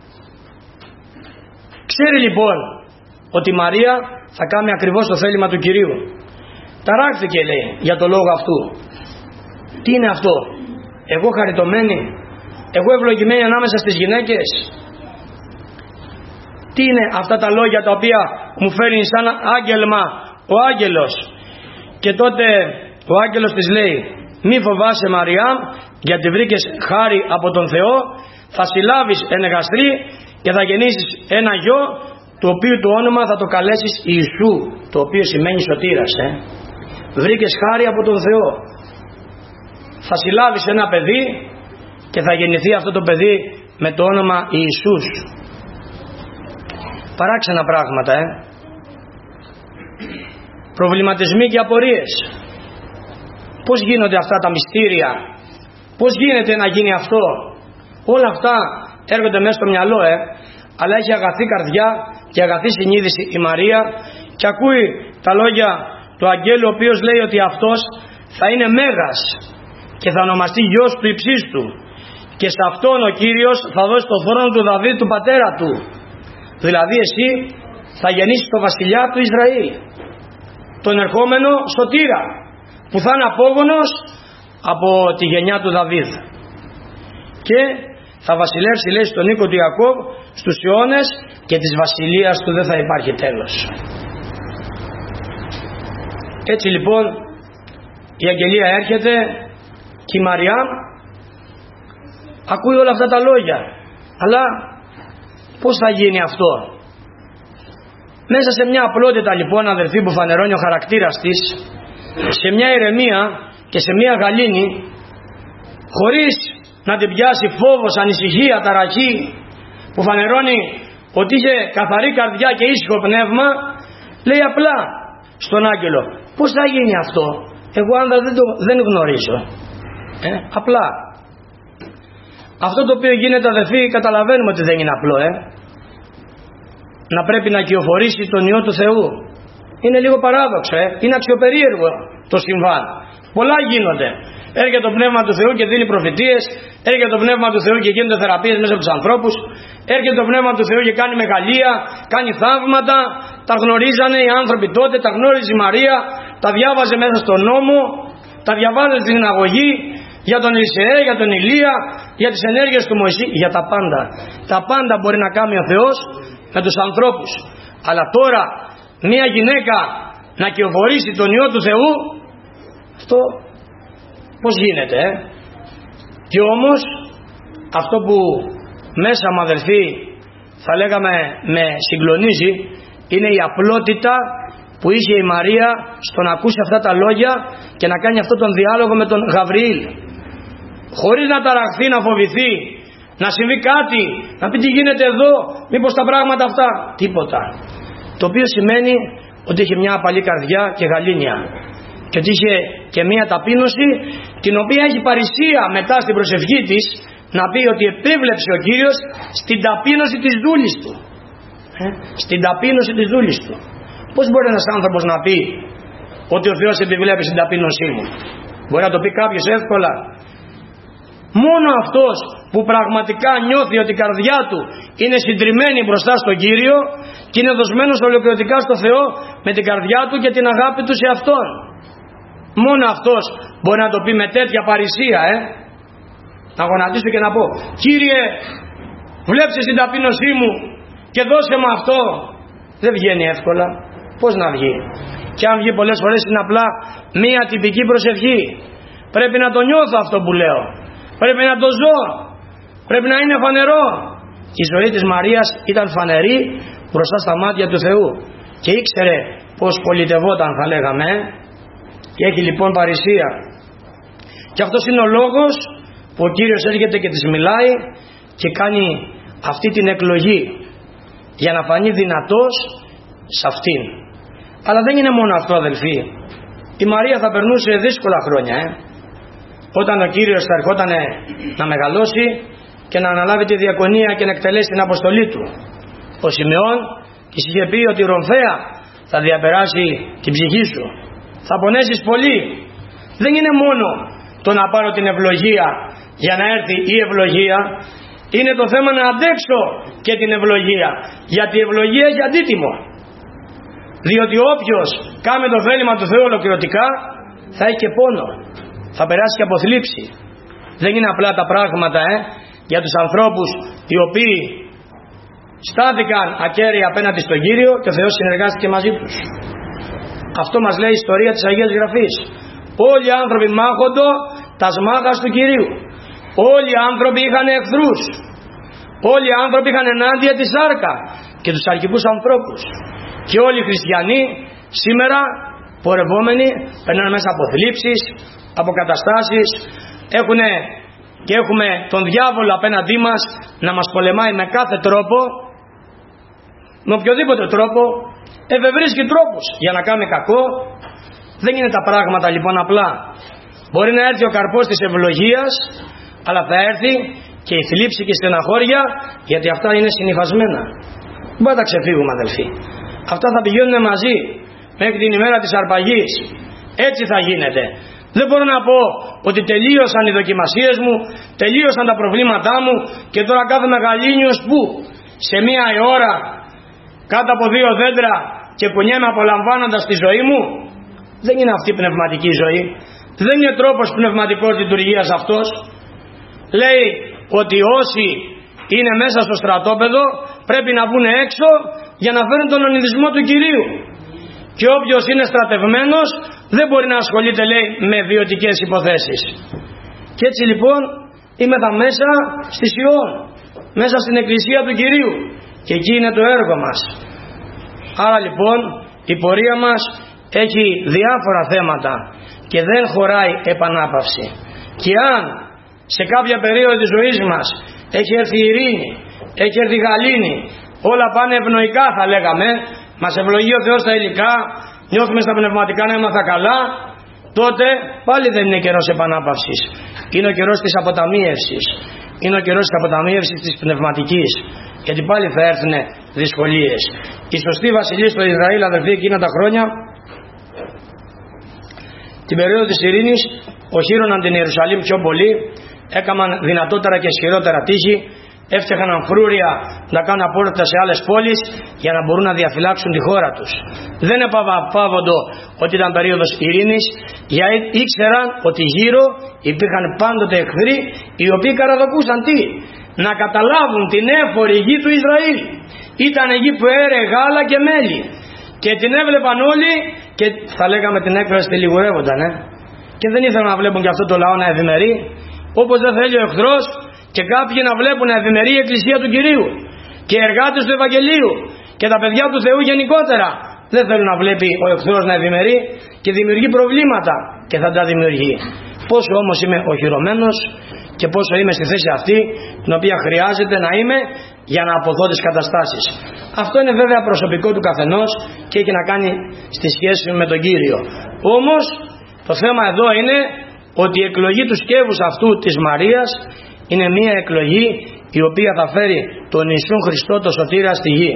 Ξέρει λοιπόν ότι η Μαρία θα κάνει ακριβώς το θέλημα του Κυρίου. Ταράχθηκε λέει για το λόγο αυτού. Τι είναι αυτό? Εγώ χαριτωμένη, εγώ ευλογημένη ανάμεσα στις γυναίκες? Τι είναι αυτά τα λόγια τα οποία μου φέρνει σαν άγγελμα ο άγγελος? Και τότε ο άγγελος της λέει, μη φοβάσαι Μαριά, γιατί βρήκες χάρη από τον Θεό, θα συλλάβεις ενεγαστρή και θα γεννήσεις ένα γιο, το οποίο το όνομα θα το καλέσεις Ιησού, το οποίο σημαίνει σωτήρας. Βρήκες χάρη από τον Θεό. Θα συλλάβεις ένα παιδί και θα γεννηθεί αυτό το παιδί με το όνομα Ιησούς. Παράξενα πράγματα, Προβληματισμοί και απορίες. Πώς γίνονται αυτά τα μυστήρια? Πώς γίνεται να γίνει αυτό? Όλα αυτά έρχονται μέσα στο μυαλό, αλλά έχει αγαθή καρδιά και αγαθή συνείδηση η Μαρία και ακούει τα λόγια του αγγέλου, ο οποίος λέει ότι αυτός θα είναι μέγας και θα ονομαστεί γιος του υψίστου και σε αυτόν ο Κύριος θα δώσει το θρόνο του Δαβίδ του πατέρα του. Δηλαδή εσύ θα γεννήσεις το βασιλιά του Ισραήλ, τον ερχόμενο σωτήρα, που θα είναι απόγονος από τη γενιά του Δαβίδ και θα βασιλεύσει λέει στον οίκο του Ιακώβ στους αιώνες και της βασιλείας του δεν θα υπάρχει τέλος. Έτσι λοιπόν η αγγελία έρχεται και η Μαριά ακούει όλα αυτά τα λόγια, αλλά πώς θα γίνει αυτό? Μέσα σε μια απλότητα λοιπόν, αδερφοί, που φανερώνει ο χαρακτήρας της, σε μια ηρεμία και σε μια γαλήνη, χωρίς να την πιάσει φόβος, ανησυχία, ταραχή, που φανερώνει ότι είχε καθαρή καρδιά και ήσυχο πνεύμα, λέει απλά στον άγγελο, πώς θα γίνει αυτό? Εγώ αν δεν γνωρίζω. Απλά. Αυτό το οποίο γίνεται, αδερφοί, καταλαβαίνουμε ότι δεν είναι απλό, να πρέπει να κυοφορήσει τον Υιό του Θεού. Είναι λίγο παράδοξο, είναι αξιοπερίεργο το συμβάν. Πολλά γίνονται. Έρχεται το Πνεύμα του Θεού και δίνει προφητείες, έρχεται το Πνεύμα του Θεού και γίνονται θεραπείες μέσα από τους ανθρώπους, έρχεται το Πνεύμα του Θεού και κάνει μεγαλεία, κάνει θαύματα. Τα γνωρίζανε οι άνθρωποι τότε, τα γνώριζε η Μαρία, τα διάβαζε μέσα στον νόμο, τα διαβάζε στην συναγωγή για τον Ελισεέ, για τον Ηλία, για τις ενέργειες του Μωυσή, για τα πάντα. Τα πάντα μπορεί να κάνει ο Θεός με τους ανθρώπους. Αλλά τώρα μια γυναίκα να κυοφορήσει τον Υιό του Θεού, αυτό πώς γίνεται? Και όμως αυτό που μέσα μου, αδελφοί, θα λέγαμε με συγκλονίζει, είναι η απλότητα που είχε η Μαρία στο να ακούσει αυτά τα λόγια και να κάνει αυτόν τον διάλογο με τον Γαβριήλ. χωρίς να ταραχθεί, να φοβηθεί, να συμβεί κάτι, να πει τι γίνεται εδώ, μήπως τα πράγματα αυτά, τίποτα. Το οποίο σημαίνει ότι είχε μια απαλή καρδιά και γαλήνια και ότι είχε και μια ταπείνωση, την οποία έχει παρησία μετά στην προσευχή της να πει ότι επίβλεψε ο Κύριος στην ταπείνωση της δούλης του. Στην ταπείνωση της δούλης του. Πώς μπορεί ένας άνθρωπος να πει ότι ο Θεός επιβλέπει στην ταπείνωσή μου? Μπορεί να το πει κάποιος εύκολα? Μόνο αυτός που πραγματικά νιώθει ότι η καρδιά του είναι συντριμμένη μπροστά στον Κύριο και είναι δοσμένος ολοκληρωτικά στο Θεό με την καρδιά του και την αγάπη του σε Αυτόν, μόνο αυτός μπορεί να το πει με τέτοια παρησία, να γονατίσω και να πω: Κύριε, βλέψε την ταπείνωσή μου και δώσε μου αυτό. Δεν βγαίνει εύκολα. Πώς να βγει? Και αν βγει πολλές φορές είναι απλά μία τυπική προσευχή. Πρέπει να το νιώθω αυτό που λέω, πρέπει να το ζω, πρέπει να είναι φανερό. Η ζωή της Μαρίας ήταν φανερή μπροστά στα μάτια του Θεού και ήξερε πως πολιτευόταν, θα λέγαμε, και έχει λοιπόν παρησία. Και αυτός είναι ο λόγος που ο Κύριος έρχεται και της μιλάει και κάνει αυτή την εκλογή για να φανεί δυνατός σε αυτήν. Αλλά δεν είναι μόνο αυτό, αδελφοί. Η Μαρία θα περνούσε δύσκολα χρόνια, όταν ο Κύριος θα ερχόταν να μεγαλώσει και να αναλάβει τη διακονία και να εκτελέσει την αποστολή του. Ο Σιμεών της είχε πει ότι ρομφαία θα διαπεράσει την ψυχή σου, θα πονέσεις πολύ. Δεν είναι μόνο το να πάρω την ευλογία για να έρθει η ευλογία, είναι το θέμα να αντέξω και την ευλογία, γιατί η ευλογία έχει αντίτιμο. Διότι όποιος κάνει το θέλημα του Θεού ολοκληρωτικά θα έχει και πόνο, θα περάσει και από θλίψη. Δεν είναι απλά τα πράγματα για τους ανθρώπους οι οποίοι στάθηκαν ακέραιοι απέναντι στον Κύριο και ο Θεός συνεργάστηκε μαζί τους. Αυτό μας λέει η ιστορία της Αγίας Γραφής. Όλοι οι άνθρωποι μάχοντο τας μάχας του Κυρίου. Όλοι οι άνθρωποι είχαν εχθρούς. Όλοι οι άνθρωποι είχαν ενάντια τη σάρκα και τους αρχικούς ανθρώπους. Και όλοι οι χριστιανοί σήμερα πορευόμενοι περνάνε μέσα από θλίψεις, από καταστάσεις, και έχουμε τον διάβολο απέναντί μας να μας πολεμάει με κάθε τρόπο, με οποιοδήποτε τρόπο, ευευρίσκει τρόπους για να κάνει κακό. Δεν είναι τα πράγματα λοιπόν απλά. Μπορεί να έρθει ο καρπός της ευλογίας, αλλά θα έρθει και η θλίψη και η στεναχώρια, γιατί αυτά είναι συνυφασμένα. Δεν μπορούμε να τα ξεφύγουμε, αδελφοί. Αυτά θα πηγαίνουν μαζί μέχρι την ημέρα της αρπαγής. Έτσι θα γίνεται. Δεν μπορώ να πω ότι τελείωσαν οι δοκιμασίες μου, τελείωσαν τα προβλήματά μου και τώρα κάθομαι γαλήνιος που σε μία ώρα κάτω από 2 δέντρα και κουνιέμαι απολαμβάνοντας τη ζωή μου. Δεν είναι αυτή η πνευματική ζωή. Δεν είναι τρόπος πνευματικός λειτουργίας αυτός. Λέει ότι όσοι είναι μέσα στο στρατόπεδο πρέπει να βγουν έξω για να φέρουν τον ονειδισμό του Κυρίου. Και όποιος είναι στρατευμένος δεν μπορεί να ασχολείται, λέει, με βιωτικές υποθέσεις. Και έτσι λοιπόν είμαι τα μέσα στη Σιών, μέσα στην εκκλησία του Κυρίου, και εκεί είναι το έργο μας. Άρα λοιπόν η πορεία μας έχει διάφορα θέματα και δεν χωράει επανάπαυση. Και αν σε κάποια περίοδο της ζωής μας έχει έρθει η ειρήνη, έχει έρθει η γαλήνη, όλα πάνε ευνοϊκά, θα λέγαμε, μας ευλογεί ο Θεός στα υλικά, νιώθουμε στα πνευματικά να είμαστε καλά, τότε πάλι δεν είναι καιρός επανάπαυσης. Είναι ο καιρός της αποταμίευσης. Είναι ο καιρός της αποταμίευσης της πνευματικής, γιατί πάλι θα έρθουν δυσκολίες. Οι σωστοί βασιλείς στο Ισραήλ, αδελφοί, εκείνα τα χρόνια, την περίοδο της ειρήνης, οχύρωναν την Ιερουσαλήμ πιο πολύ, έκαναν δυνατότερα και ισχυρότερα τείχη, έφτιαχναν φρούρια να κάνουν απόρρεπτα σε άλλες πόλεις για να μπορούν να διαφυλάξουν τη χώρα τους. Δεν επαπαύοντο ότι ήταν περίοδος ειρήνης, γιατί ήξεραν ότι γύρω υπήρχαν πάντοτε εχθροί οι οποίοι καραδοκούσαν τι? Να καταλάβουν την έφορη γη του Ισραήλ. Ήταν γη που έρεε γάλα και μέλι και την έβλεπαν όλοι και θα λέγαμε την έκφραση τη λιγουρεύονταν, και δεν ήθελαν να βλέπουν και αυτό το λαό να ευημερεί, όπως δεν θέλει ο εχθρός και κάποιοι να βλέπουν να ευημερεί η Εκκλησία του Κυρίου και οι εργάτες του Ευαγγελίου και τα παιδιά του Θεού γενικότερα. Δεν θέλουν να βλέπει ο εχθρός να ευημερεί και δημιουργεί προβλήματα και θα τα δημιουργεί. Πόσο όμως είμαι οχυρωμένος και πόσο είμαι στη θέση αυτή την οποία χρειάζεται να είμαι για να αποδώ τις καταστάσεις. Αυτό είναι βέβαια προσωπικό του καθενός και έχει να κάνει στη σχέση με τον Κύριο. Όμως το θέμα εδώ είναι ότι η εκλογή του σκεύους αυτού της Μαρίας είναι μια εκλογή η οποία θα φέρει τον Ιησού Χριστό το Σωτήρα στη γη.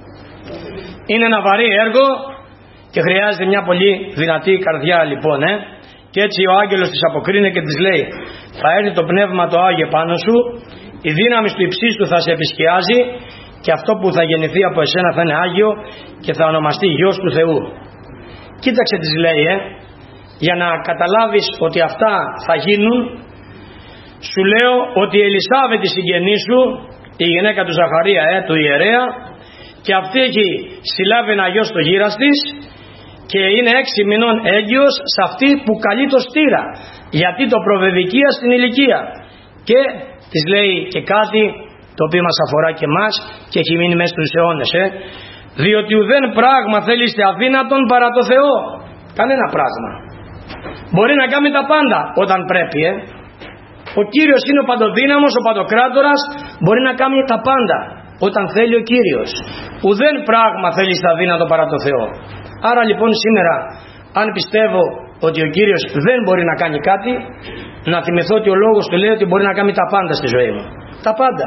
Είναι ένα βαρύ έργο και χρειάζεται μια πολύ δυνατή καρδιά λοιπόν. Και έτσι ο άγγελος της αποκρίνει και της λέει: θα έρθει το Πνεύμα το Άγιο πάνω σου, η δύναμη του υψίστου θα σε επισκιάζει και αυτό που θα γεννηθεί από εσένα θα είναι Άγιο και θα ονομαστεί Γιος του Θεού. Κοίταξε, της λέει, για να καταλάβεις ότι αυτά θα γίνουν, σου λέω ότι η Ελισάβετ η συγγενή σου, η γυναίκα του Ζαχαρία, του ιερέα, και αυτή έχει συλλάβει ένα γιο στο γύρας της και είναι 6 μηνών έγκυος σε αυτή που καλεί το στήρα, γιατί το προβεβικία στην ηλικία. Και της λέει και κάτι το οποίο μας αφορά και εμάς και έχει μείνει μέσα στους αιώνες, διότι ουδέν πράγμα θέλεστε αδύνατον παρά το Θεό. Κανένα πράγμα. Μπορεί να κάνει τα πάντα όταν πρέπει. Ο Κύριος είναι ο παντοδύναμος, ο παντοκράτορας, μπορεί να κάνει τα πάντα όταν θέλει ο Κύριος. Ουδέν πράγμα θέλεις αδύνατο παρά το Θεό. Άρα λοιπόν σήμερα, αν πιστεύω ότι ο Κύριος δεν μπορεί να κάνει κάτι, να θυμηθώ ότι ο λόγος του λέει ότι μπορεί να κάνει τα πάντα στη ζωή μου. Τα πάντα.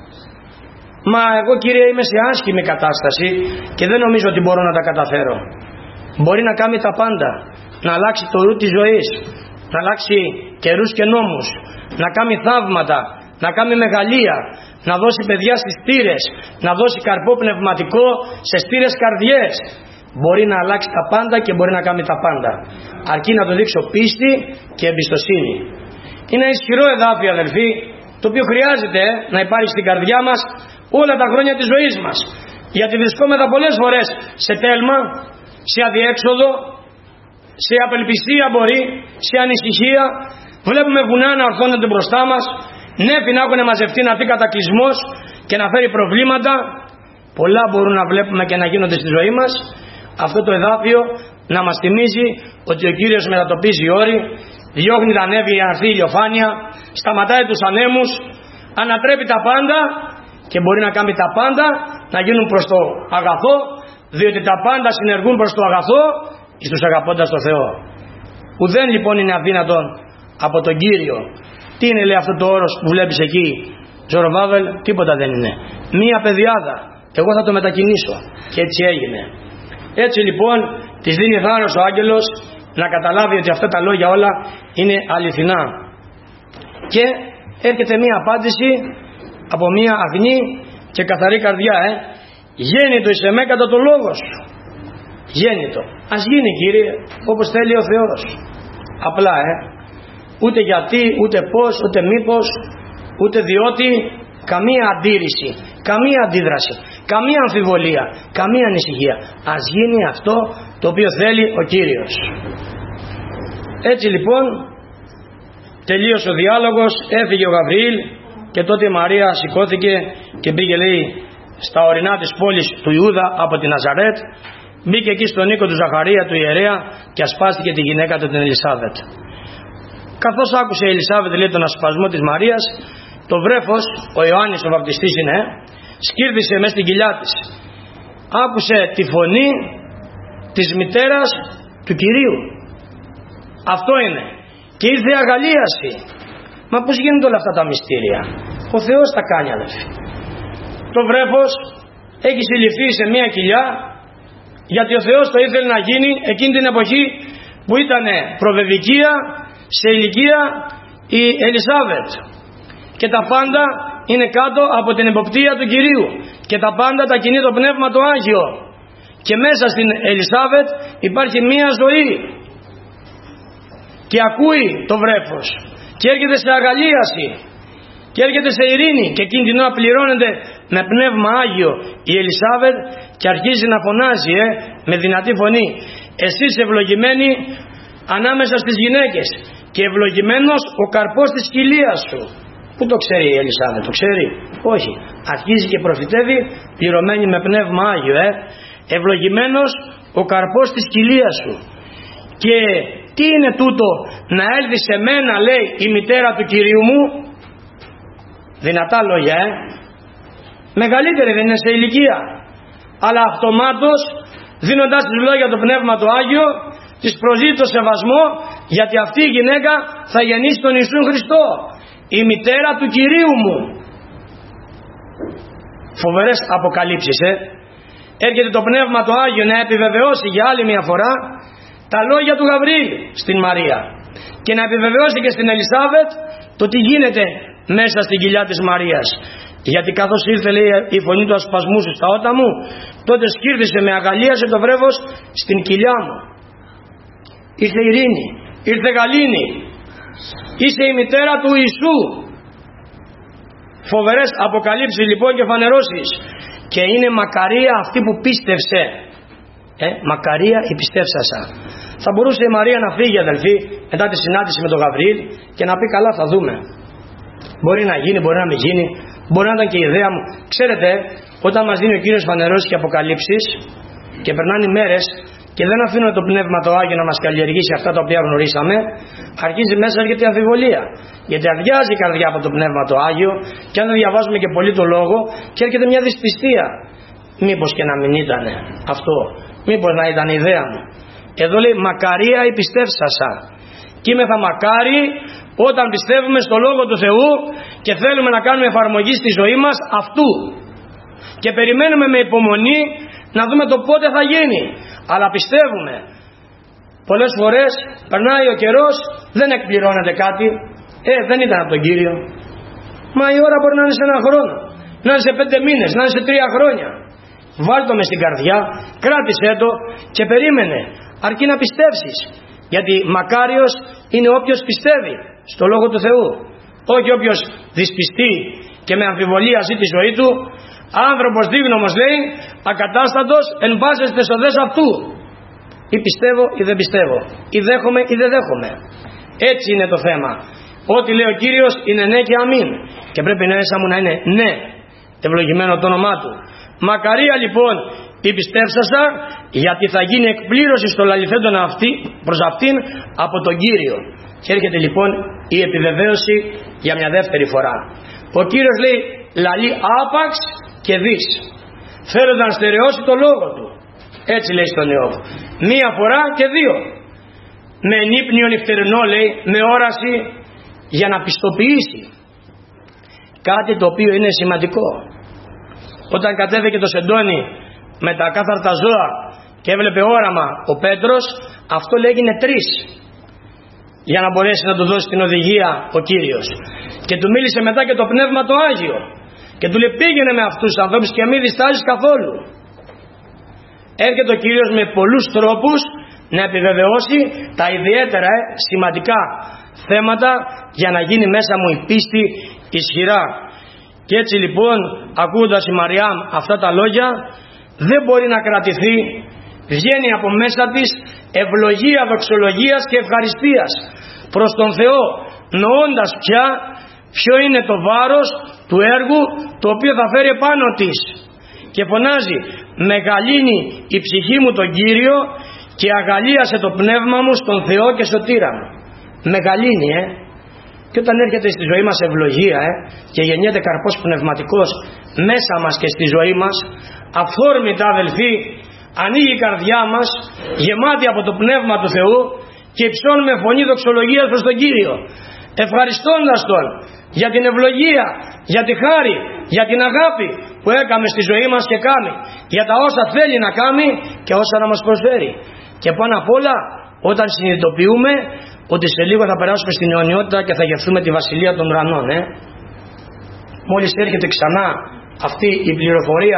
Μα εγώ, Κύριε, είμαι σε άσχημη κατάσταση και δεν νομίζω ότι μπορώ να τα καταφέρω. Μπορεί να κάνει τα πάντα. Να αλλάξει το ρου της ζωής, να αλλάξει καιρούς και νόμους, να κάνει θαύματα, να κάνει μεγαλεία, να δώσει παιδιά στις στήρες, να δώσει καρπό πνευματικό σε στήρες καρδιές. Μπορεί να αλλάξει τα πάντα και μπορεί να κάνει τα πάντα, αρκεί να το δείξω πίστη και εμπιστοσύνη. Είναι ισχυρό εδάφιο, αδελφοί, το οποίο χρειάζεται να υπάρχει στην καρδιά μας όλα τα χρόνια της ζωής μας, γιατί βρισκόμεθα πολλές φορές σε τέλμα, σε αδιέξοδο, σε απελπισία, μπορεί, σε ανησυχία. Βλέπουμε βουνά να ορθώνονται μπροστά μας, νέφη να έχουν μαζευτεί, να έρθει κατακλυσμός και να φέρει προβλήματα. Πολλά μπορούν να βλέπουμε και να γίνονται στη ζωή μας. Αυτό το εδάφιο να μας θυμίζει ότι ο Κύριος μετατοπίζει όρη, διώχνει τα νεύη για να έρθει η ηλιοφάνεια, σταματάει τους ανέμους, ανατρέπει τα πάντα και μπορεί να κάνει τα πάντα να γίνουν προς το αγαθό, διότι τα πάντα συνεργούν προς το αγαθό εις τους αγαπώντας το Θεό. Ουδέν λοιπόν είναι αδύνατον από τον Κύριο. Τι είναι, λέει, αυτό το όρος που βλέπεις εκεί, Ζωροβάβελ? Τίποτα δεν είναι. Μία παιδιάδα. Εγώ θα το μετακινήσω. Και έτσι έγινε. Έτσι λοιπόν της δίνει θάρρος ο άγγελος να καταλάβει ότι αυτά τα λόγια όλα είναι αληθινά. Και έρχεται μία απάντηση από μία αγνή και καθαρή καρδιά. Γέννητο εις εμέ κατά το λόγο σου. Γέννητο. Ας γίνει, Κύριε, όπως θέλει ο Θεός. Απλά ούτε γιατί, ούτε πώς, ούτε μήπως, ούτε διότι. Καμία αντίρρηση, καμία αντίδραση, καμία αμφιβολία, καμία ανησυχία. Ας γίνει αυτό το οποίο θέλει ο Κύριος. Έτσι λοιπόν τελείωσε ο διάλογος, έφυγε ο Γαβριήλ και τότε η Μαρία σηκώθηκε και πήγε, λέει, στα ορεινά της πόλης του Ιούδα από τη Ναζαρέτ, μπήκε εκεί στον οίκο του Ζαχαρία του ιερέα και ασπάστηκε τη γυναίκα του την Ελισάβετ. Καθώς άκουσε η Ελισάβετ, λέει, τον ασπασμό της Μαρίας, το βρέφος, ο Ιωάννης ο βαπτιστής είναι, σκύρδησε μέσα στην κοιλιά της. Άκουσε τη φωνή της μητέρας του Κυρίου. Αυτό είναι. Και ήρθε η αγαλίαση. Μα πώς γίνονται όλα αυτά τα μυστήρια? Ο Θεός τα κάνει, αδελφοί. Το βρέφος έχει συλληφθεί σε μια κοιλιά, γιατί ο Θεός το ήθελε να γίνει εκείνη την εποχή που ήταν προβεβικία σε ηλικία η Ελισάβετ. Και τα πάντα είναι κάτω από την εποπτεία του Κυρίου και τα πάντα τα κινεί το Πνεύμα το Άγιο, και μέσα στην Ελισάβετ υπάρχει μία ζωή και ακούει το βρέφος και έρχεται σε αγαλίαση και έρχεται σε ειρήνη, και εκείνη την ώρα πληρώνεται με Πνεύμα Άγιο η Ελισάβετ και αρχίζει να φωνάζει με δυνατή φωνή: εσείς ευλογημένοι ανάμεσα στις γυναίκες και ευλογημένος ο καρπός της κοιλίας σου. Πού το ξέρει η Ελισάβετ? Το ξέρει? Όχι. Αρχίζει και προφητεύει πληρωμένη με Πνεύμα Άγιο. Ευλογημένος ο καρπός της κοιλίας σου. Και τι είναι τούτο να έλθει σε μένα, λέει, η μητέρα του Κυρίου μου? Δυνατά λόγια, μεγαλύτερη δεν είναι σε ηλικία, αλλά αυτομάτως δίνοντας της λόγια το Πνεύμα το Άγιο της προσδίδει το σεβασμό, γιατί αυτή η γυναίκα θα γεννήσει τον Ιησού Χριστό, η μητέρα του Κυρίου μου. Φοβερές αποκαλύψεις. Έρχεται το Πνεύμα το Άγιο να επιβεβαιώσει για άλλη μια φορά τα λόγια του Γαβριήλ στην Μαρία και να επιβεβαιώσει και στην Ελισάβετ το τι γίνεται μέσα στην κοιλιά της Μαρίας. Γιατί καθώς ήρθε, λέει, η φωνή του ασπασμού σου στα ότα μου, τότε σκύρδησε, με αγαλίασε το βρέφος στην κοιλιά μου. Ήρθε ειρήνη, ήρθε γαλήνη, είσαι η μητέρα του Ιησού. Φοβερές αποκαλύψεις λοιπόν και φανερώσεις. Και είναι μακαρία αυτή που πίστευσε. Μακαρία η πιστεύσασα. Θα μπορούσε η Μαρία να φύγει, αδελφοί, μετά τη συνάντηση με τον Γαβριήλ και να πει καλά, θα δούμε. Μπορεί να γίνει, μπορεί να μην γίνει, μπορεί να ήταν και η ιδέα μου. Ξέρετε, όταν μας δίνει ο Κύριος φανερώσεις και αποκαλύψεις και περνάνε οι μέρες και δεν αφήνουν το Πνεύμα το Άγιο να μας καλλιεργήσει αυτά τα οποία γνωρίσαμε, αρχίζει μέσα έρχεται η αμφιβολία. Γιατί αδειάζει η καρδιά από το Πνεύμα το Άγιο, και αν δεν διαβάζουμε και πολύ το λόγο, και έρχεται μια δυσπιστία. Μήπως και να μην ήταν αυτό, μήπως να ήταν η ιδέα μου. Εδώ λέει μακαρία η πιστεύσασα. Και είμαι θα μακάρι όταν πιστεύουμε στο Λόγο του Θεού και θέλουμε να κάνουμε εφαρμογή στη ζωή μας αυτού. Και περιμένουμε με υπομονή να δούμε το πότε θα γίνει. Αλλά πιστεύουμε. Πολλές φορές περνάει ο καιρός, δεν εκπληρώνεται κάτι. Δεν ήταν από τον Κύριο. Μα η ώρα μπορεί να είναι σε ένα χρόνο, να είναι σε 5 μήνες, να είναι σε 3 χρόνια. Βάλ' το μες στην καρδιά, κράτησέ το και περίμενε. Αρκεί να πιστεύσεις. Γιατί μακάριος είναι όποιος πιστεύει στο Λόγο του Θεού. Όχι όποιος δυσπιστεί και με αμφιβολία ζει τη ζωή του. Άνθρωπος δίγνωμος, λέει, ακατάστατος εν πάσες τεσοδές αυτού. Ή πιστεύω ή δεν πιστεύω, ή δέχομαι ή δεν δέχομαι. Έτσι είναι το θέμα. Ό,τι λέει ο Κύριος είναι ναι και αμήν. Και πρέπει να είναι σαν μου να είναι ναι, ευλογημένο το όνομά του. Μακαρία λοιπόν η πιστεύσασα, γιατί θα γίνει εκπλήρωση στο λαληθέντον προς αυτήν από τον Κύριο. Και έρχεται λοιπόν η επιβεβαίωση για μια δεύτερη φορά. Ο Κύριος λέει λαλεί άπαξ και δεις. Θέλει να στερεώσει το λόγο του. Έτσι λέει στον Ιώβ. Μία φορά και δύο. Με νύπνιο νυχτερινό, λέει, με όραση, για να πιστοποιήσει κάτι το οποίο είναι σημαντικό. Όταν κατέβηκε το σεντόνι με τα κάθαρτα ζώα και έβλεπε όραμα ο Πέτρος, αυτό λέγινε 3 για να μπορέσει να του δώσει την οδηγία ο Κύριος. Και του μίλησε μετά και το Πνεύμα το Άγιο και του λέει πήγαινε με αυτούς τους ανθρώπους και μην διστάζεις καθόλου. Έρχεται ο Κύριος με πολλούς τρόπους να επιβεβαιώσει τα ιδιαίτερα σημαντικά θέματα για να γίνει μέσα μου η πίστη ισχυρά. Και έτσι λοιπόν, ακούγοντας η Μαριάμ αυτά τα λόγια, δεν μπορεί να κρατηθεί, βγαίνει από μέσα της ευλογία, δοξολογίας και ευχαριστίας προς τον Θεό, νοώντας πια ποιο είναι το βάρος του έργου το οποίο θα φέρει επάνω της. Και φωνάζει, μεγαλύνει η ψυχή μου τον Κύριο και αγαλίασε το πνεύμα μου στον Θεό και σωτήρα μου. Μεγαλύνει, Και όταν έρχεται στη ζωή μας ευλογία και γεννιέται καρπός πνευματικός μέσα μας και στη ζωή μας, αυθόρμητα, αδελφοί, ανοίγει η καρδιά μας γεμάτη από το Πνεύμα του Θεού και υψώνουμε φωνή δοξολογίας προς τον Κύριο, ευχαριστώντας Τον για την ευλογία, για τη χάρη, για την αγάπη που έκαμε στη ζωή μας και κάνει, για τα όσα θέλει να κάνει και όσα να μας προσφέρει. Και πάνω απ' όλα όταν συνειδητοποιούμε ότι σε λίγο θα περάσουμε στην αιωνιότητα και θα γευθούμε τη βασιλεία των ουρανών. Μόλις έρχεται ξανά αυτή η πληροφορία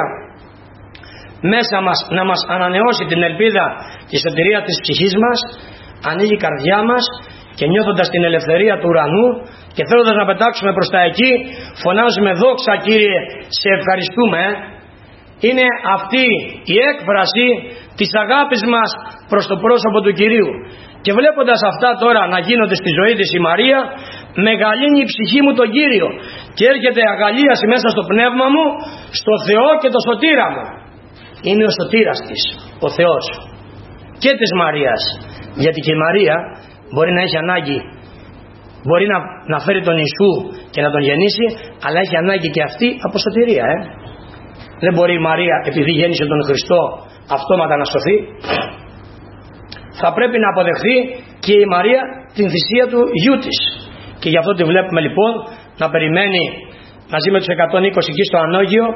μέσα μας να μας ανανεώσει την ελπίδα, τη σωτηρία της ψυχής μας, ανοίγει η καρδιά μας και νιώθοντας την ελευθερία του ουρανού και θέλοντας να πετάξουμε προς τα εκεί, φωνάζουμε δόξα Κύριε, σε ευχαριστούμε. Είναι αυτή η έκφραση της αγάπης μας προς το πρόσωπο του Κυρίου. Και βλέποντας αυτά τώρα να γίνονται στη ζωή της η Μαρία, μεγαλύνει η ψυχή μου τον Κύριο και έρχεται αγαλίαση μέσα στο πνεύμα μου στο Θεό και το σωτήρα μου. Είναι ο σωτήρας της, ο Θεός και της Μαρίας. Γιατί και η Μαρία μπορεί να έχει ανάγκη μπορεί να φέρει τον Ιησού και να τον γεννήσει, αλλά έχει ανάγκη και αυτή από σωτηρία. Δεν μπορεί η Μαρία, επειδή γέννησε τον Χριστό, αυτόματα να σωθεί. Θα πρέπει να αποδεχθεί και η Μαρία την θυσία του γιού της. Και γι' αυτό τη βλέπουμε λοιπόν να περιμένει μαζί με τους 120 εκεί στο Ανώγειο,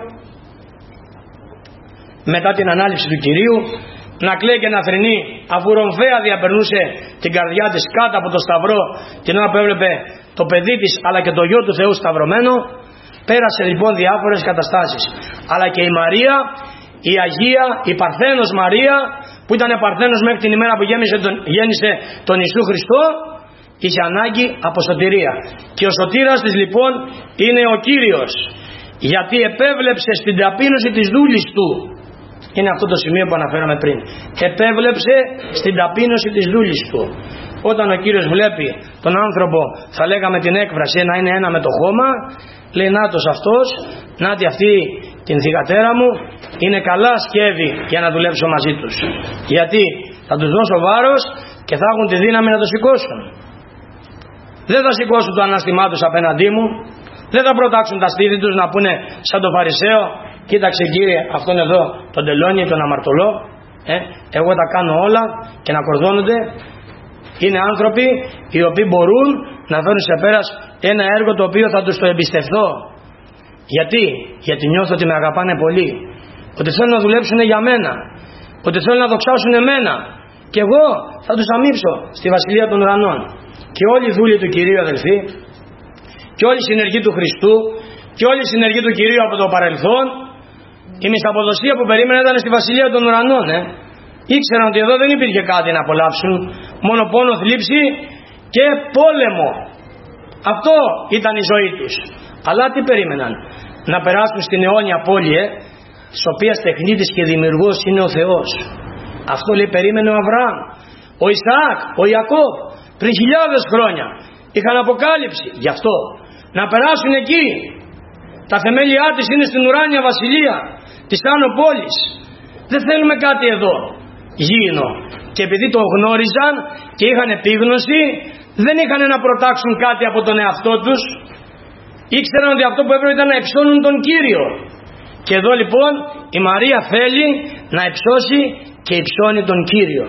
μετά την ανάληψη του Κυρίου, να κλαίει και να θρηνεί, αφού ρομφαία διαπερνούσε την καρδιά της κάτω από το σταυρό την ώρα που έβλεπε το παιδί της αλλά και το γιο του Θεού σταυρωμένο. Πέρασε λοιπόν διάφορες καταστάσεις. Αλλά και η Μαρία, η Αγία, η Παρθένος Μαρία, που ήταν Παρθένος μέχρι την ημέρα που γέννησε τον Ιησού Χριστό, είχε ανάγκη από σωτηρία. Και ο σωτήρας της λοιπόν είναι ο Κύριος, γιατί επέβλεψε στην ταπείνωση της δούλης του. Είναι αυτό το σημείο που αναφέραμε πριν. Επέβλεψε στην ταπείνωση της δούλης του. Όταν ο Κύριος βλέπει τον άνθρωπο, θα λέγαμε την έκφραση, να είναι ένα με το χώμα, λέει νάτος αυτός, νάτι αυτή την θυγατέρα μου, είναι καλά σκεύη για να δουλέψω μαζί τους. Γιατί θα τους δώσω βάρος και θα έχουν τη δύναμη να το σηκώσουν. Δεν θα σηκώσουν το ανάστημά τους απέναντί μου, δεν θα προτάξουν τα στήθη τους να πούνε σαν το Φαρισαίο, κοίταξε κύριε αυτόν εδώ τον τελώνει, τον αμαρτωλό, εγώ τα κάνω όλα, και να κορδώνονται. Είναι άνθρωποι οι οποίοι μπορούν να φέρουν σε πέρας ένα έργο το οποίο θα τους το εμπιστευθώ. Γιατί νιώθω ότι με αγαπάνε πολύ, ότι θέλουν να δουλέψουν για μένα, ότι θέλουν να δοξάσουν εμένα, και εγώ θα τους αμείψω στη Βασιλεία των Ουρανών. Και όλοι οι δούλοι του Κυρίου, αδελφοί, και όλοι οι συνεργοί του Χριστού, και όλοι οι συνεργοί του Κυρίου από το παρελθόν, η μισθαποδοσία που περίμεναν ήταν στη Βασιλεία των Ουρανών. Ήξεραν ότι εδώ δεν υπήρχε κάτι να απολαύσουν, μόνο πόνο, θλίψη και πόλεμο. Αυτό ήταν η ζωή τους. Αλλά τι περίμεναν? Να περάσουν στην αιώνια πόλη, της οποίας τεχνίτης και δημιουργός είναι ο Θεός. Αυτό λέει περίμενε ο Αβραάμ, ο Ισαάκ, ο Ιακώβ, πριν χιλιάδες χρόνια. Είχαν αποκάλυψη. Γι' αυτό να περάσουν εκεί. Τα θεμέλια της είναι στην ουράνια βασιλεία της Άνω Πόλης. Δεν θέλουμε κάτι εδώ γήινο. Και επειδή το γνώριζαν και είχαν επίγνωση, δεν είχαν να προτάξουν κάτι από τον εαυτό τους. Ήξεραν ότι αυτό που έπρεπε ήταν να υψώνουν τον Κύριο. Και εδώ λοιπόν η Μαρία θέλει να υψώσει και υψώνει τον Κύριο.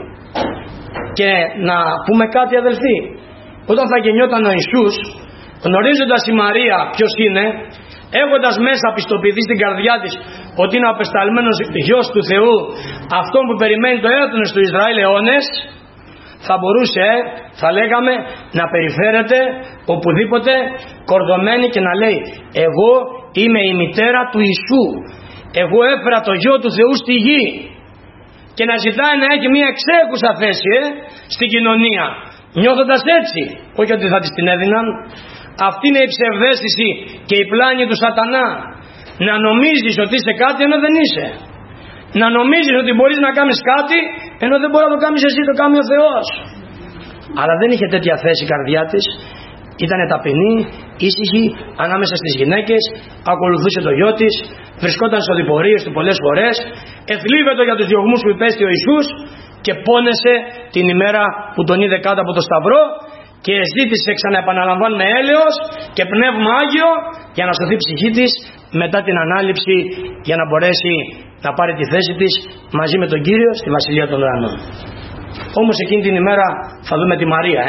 Και να πούμε κάτι, αδελφοί, όταν θα γεννιόταν ο Ιησούς, γνωρίζοντας η Μαρία ποιος είναι, έχοντας μέσα πιστοποιηθεί στην καρδιά της ότι είναι ο απεσταλμένος γιος του Θεού, αυτόν που περιμένει το έθνος του Ισραήλ αιώνες, θα μπορούσε, θα λέγαμε, να περιφέρεται οπουδήποτε κορδωμένη και να λέει εγώ είμαι η μητέρα του Ιησού, εγώ έφερα το γιο του Θεού στη γη, και να ζητάει να έχει μια εξέχουσα θέση στην κοινωνία, νιώθοντας έτσι, όχι ότι θα της την έδιναν. Αυτή είναι η ψευδαίσθηση και η πλάνη του σατανά. Να νομίζεις ότι είσαι κάτι ενώ δεν είσαι. Να νομίζεις ότι μπορείς να κάνεις κάτι ενώ δεν μπορεί να το κάνεις εσύ, το κάνει ο Θεός. Αλλά δεν είχε τέτοια θέση η καρδιά της. Ήτανε ταπεινή, ήσυχη ανάμεσα στις γυναίκες, ακολουθούσε το γιο της, βρισκόταν στις οδηπορίες του πολλές φορές, εθλίβετο για τους διωγμούς που υπέστη ο Ιησούς και πόνεσε την ημέρα που τον είδε κάτω από το σταυρό, και ζήτησε, ξαναεπαναλαμβάνουμε, έλεος και πνεύμα Άγιο για να σωθεί η ψυχή της μετά την ανάληψη, για να μπορέσει να πάρει τη θέση της μαζί με τον Κύριο στη Βασιλεία των Ουρανών. Όμως εκείνη την ημέρα θα δούμε τη Μαρία,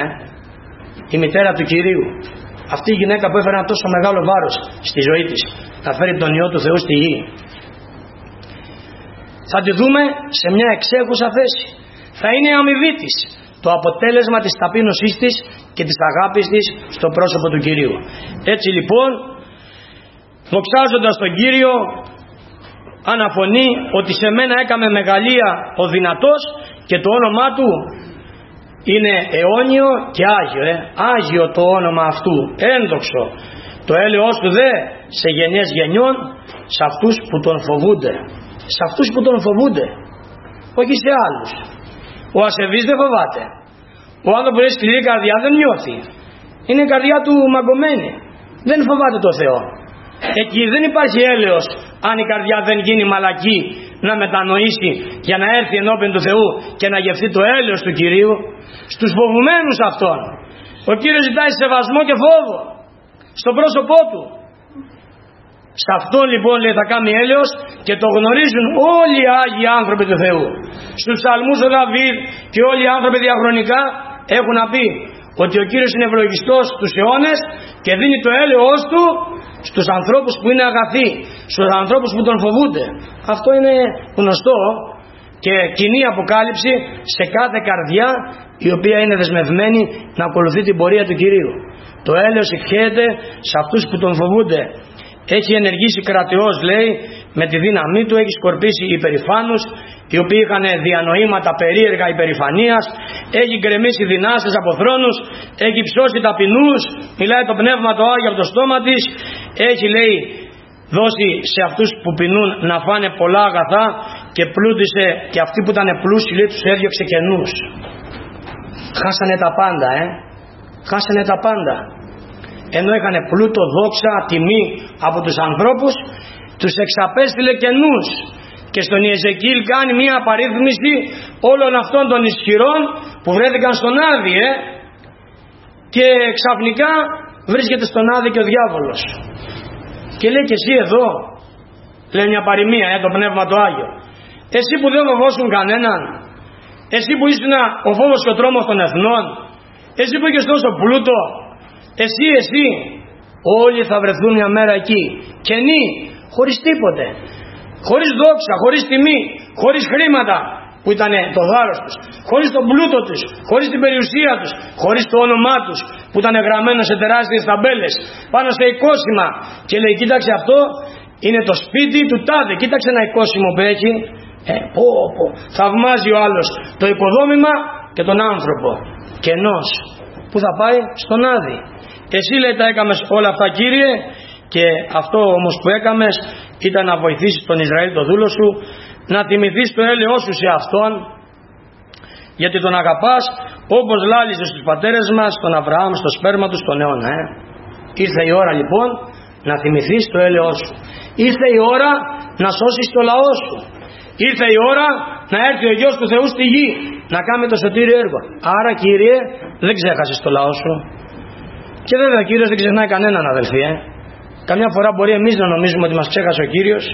η μητέρα του Κυρίου, αυτή η γυναίκα που έφερε ένα τόσο μεγάλο βάρος στη ζωή της, να φέρει τον Υιό του Θεού στη γη. Θα τη δούμε σε μια εξέχουσα θέση. Θα είναι η αμοιβή της, το αποτέλεσμα της ταπείνωσής της και της αγάπης της στο πρόσωπο του Κυρίου. Έτσι λοιπόν, δοξάζοντας τον Κύριο, αναφωνεί ότι σε μένα έκαμε μεγαλεία ο δυνατός και το όνομά του είναι αιώνιο και Άγιο. Άγιο το όνομα αυτού, ένδοξο. Το έλεος του δε σε γενιές γενιών, σε αυτούς που τον φοβούνται. Σε αυτούς που τον φοβούνται, όχι σε άλλους. Ο ασεβής δεν φοβάται. Ο άνθρωπος που έχει σκληρή καρδιά δεν νιώθει. Είναι η καρδιά του μαγκωμένη. Δεν φοβάται το Θεό. Εκεί δεν υπάρχει έλεος αν η καρδιά δεν γίνει μαλακή να μετανοήσει για να έρθει ενώπιον του Θεού και να γευθεί το έλεος του Κυρίου. Στους φοβουμένους αυτών, Ο Κύριος ζητάει σεβασμό και φόβο στο πρόσωπό του. Σε αυτόν λοιπόν λέει θα κάνει έλεος και το γνωρίζουν όλοι οι Άγιοι άνθρωποι του Θεού. Στους ψαλμούς ο Δαβίδ και όλοι οι άνθρωποι διαχρονικά έχουν να πει ότι ο Κύριος είναι ευλογιστός στους αιώνες και δίνει το έλεος του στους ανθρώπους που είναι αγαθοί, στους ανθρώπους που τον φοβούνται. Αυτό είναι γνωστό και κοινή αποκάλυψη σε κάθε καρδιά η οποία είναι δεσμευμένη να ακολουθεί την πορεία του Κυρίου. Το έλεος εκχέεται σε αυτούς που τον φοβούνται. Έχει ενεργήσει κρατεός, λέει, με τη δύναμή του, έχει σκορπίσει υπερηφάνους οι οποίοι είχαν διανοήματα περίεργα υπερηφανίας, έχει γκρεμίσει δυνάστες από θρόνους, έχει ψώσει ταπεινούς, μιλάει το Πνεύμα το Άγιο από το στόμα της, έχει, λέει, δώσει σε αυτούς που πεινούν να φάνε πολλά αγαθά και πλούτησε και αυτοί που ήταν πλούσιοι, λέει, τους έδιωξε κενούς. Χάσανε τα πάντα, χάσανε τα πάντα. Ενώ είχαν πλούτο, δόξα, τιμή από τους ανθρώπους, τους εξαπέστειλε κενούς. Και στον Ιεζεκίλ κάνει μια απαρίθμηση όλων αυτών των ισχυρών που βρέθηκαν στον Άδη, και ξαφνικά βρίσκεται στον Άδη και ο διάβολος. Και λέει και εσύ εδώ, λέει μια παροιμία, το Πνεύμα το Άγιο, εσύ που δεν φοβόσουν κανέναν, εσύ που ήσουν ο φόβος και ο τρόμος των εθνών, εσύ που είχες τόσο πλούτο, εσύ, όλοι θα βρεθούν μια μέρα εκεί, κενοί, χωρίς τίποτε, χωρίς δόξα, χωρίς τιμή, χωρίς χρήματα που ήταν το δάρος τους, χωρίς τον πλούτο τους, χωρίς την περιουσία τους, χωρίς το όνομά τους που ήταν γραμμένο σε τεράστιες ταμπέλες πάνω σε οικόσημα, και λέει κοίταξε αυτό είναι το σπίτι του τάδε, κοίταξε ένα οικόσιμο που έχει, θαυμάζει ο άλλος το οικοδόμημα και τον άνθρωπο, κενός. Που θα πάει στον Άδη. Εσύ, λέει, τα έκαμες όλα αυτά, Κύριε, και αυτό όμως που έκαμες ήταν να βοηθήσεις τον Ισραήλ το δούλο σου, να θυμηθείς το έλεος σου σε αυτόν, γιατί τον αγαπάς όπως λάλησε στους πατέρες μας, τον Αβραάμ, στο σπέρμα του, στον αιώνα. Ήρθε η ώρα λοιπόν να θυμηθείς το έλεος σου. Ήρθε η ώρα να σώσεις το λαό σου. Ήρθε η ώρα να έρθει ο Υιός του Θεού στη γη να κάνει το σωτήριο έργο. Άρα, Κύριε, δεν ξέχασες το λαό σου. Και βέβαια ο Κύριος δεν ξεχνάει κανέναν, αδελφοί. Καμιά φορά μπορεί εμείς να νομίζουμε ότι μας ξέχασε ο Κύριος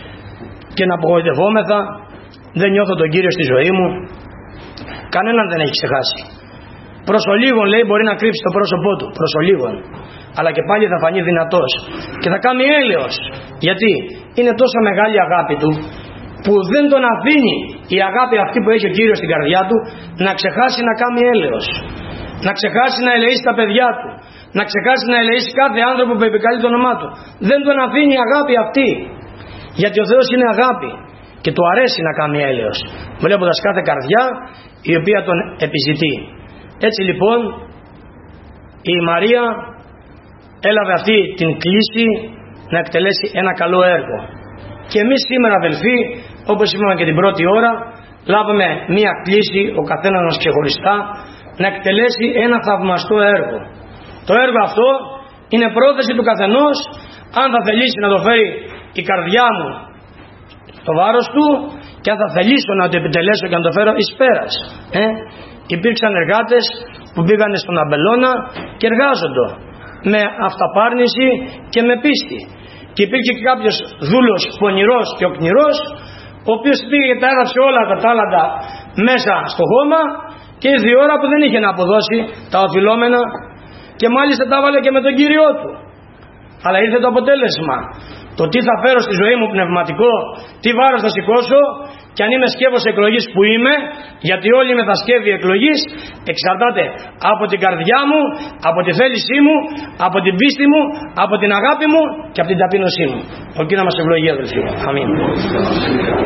και να απογοητευόμεθα. Δεν νιώθω τον Κύριο στη ζωή μου. Κανέναν δεν έχει ξεχάσει. Προσολίγων, λέει, μπορεί να κρύψει το πρόσωπό του. Προσολίγων. Αλλά και πάλι θα φανεί δυνατός και θα κάνει έλεος. Γιατί είναι τόσο μεγάλη η αγάπη του, που δεν τον αφήνει η αγάπη αυτή που έχει ο Κύριος στην καρδιά του να ξεχάσει να κάνει έλεος, να ξεχάσει να ελεήσει τα παιδιά του, να ξεχάσει να ελεήσει κάθε άνθρωπο που επικαλεί το όνομά του. Δεν τον αφήνει η αγάπη αυτή, γιατί ο Θεός είναι αγάπη και του αρέσει να κάνει έλεος, βλέποντας κάθε καρδιά η οποία τον επιζητεί. Έτσι λοιπόν η Μαρία έλαβε αυτή την κλίση να εκτελέσει ένα καλό έργο. Και εμείς σήμερα, αδελφοί, όπως είπαμε και την πρώτη ώρα, λάβαμε μία κλίση ο καθένας μας ξεχωριστά να εκτελέσει ένα θαυμαστό έργο. Το έργο αυτό είναι πρόθεση του καθενός, αν θα θελήσει να το φέρει η καρδιά μου το βάρος του, και αν θα θελήσω να το επιτελέσω και να το φέρω εις πέρας. Υπήρξαν εργάτες που πήγανε στον αμπελώνα και εργάζονται με αυταπάρνηση και με πίστη. Και υπήρχε και κάποιος δούλος πονηρός και οκνηρός, ο οποίος πήγε και τα έδαψε όλα τα τάλαντα μέσα στο χώμα, και ήρθε η ώρα που δεν είχε να αποδώσει τα οφειλόμενα, και μάλιστα τα έβαλε και με τον Κύριό του. Αλλά ήρθε το αποτέλεσμα. Το τι θα φέρω στη ζωή μου πνευματικό, τι βάρος θα σηκώσω, και αν είμαι σκεύος εκλογής που είμαι, γιατί όλοι είμαι θα σκεύη εκλογής, εξαρτάται από την καρδιά μου, από τη θέλησή μου, από την πίστη μου, από την αγάπη μου και από την ταπείνωσή μου. Ο Κύριος μας ευλογεί, αδελφοί. Αμήν.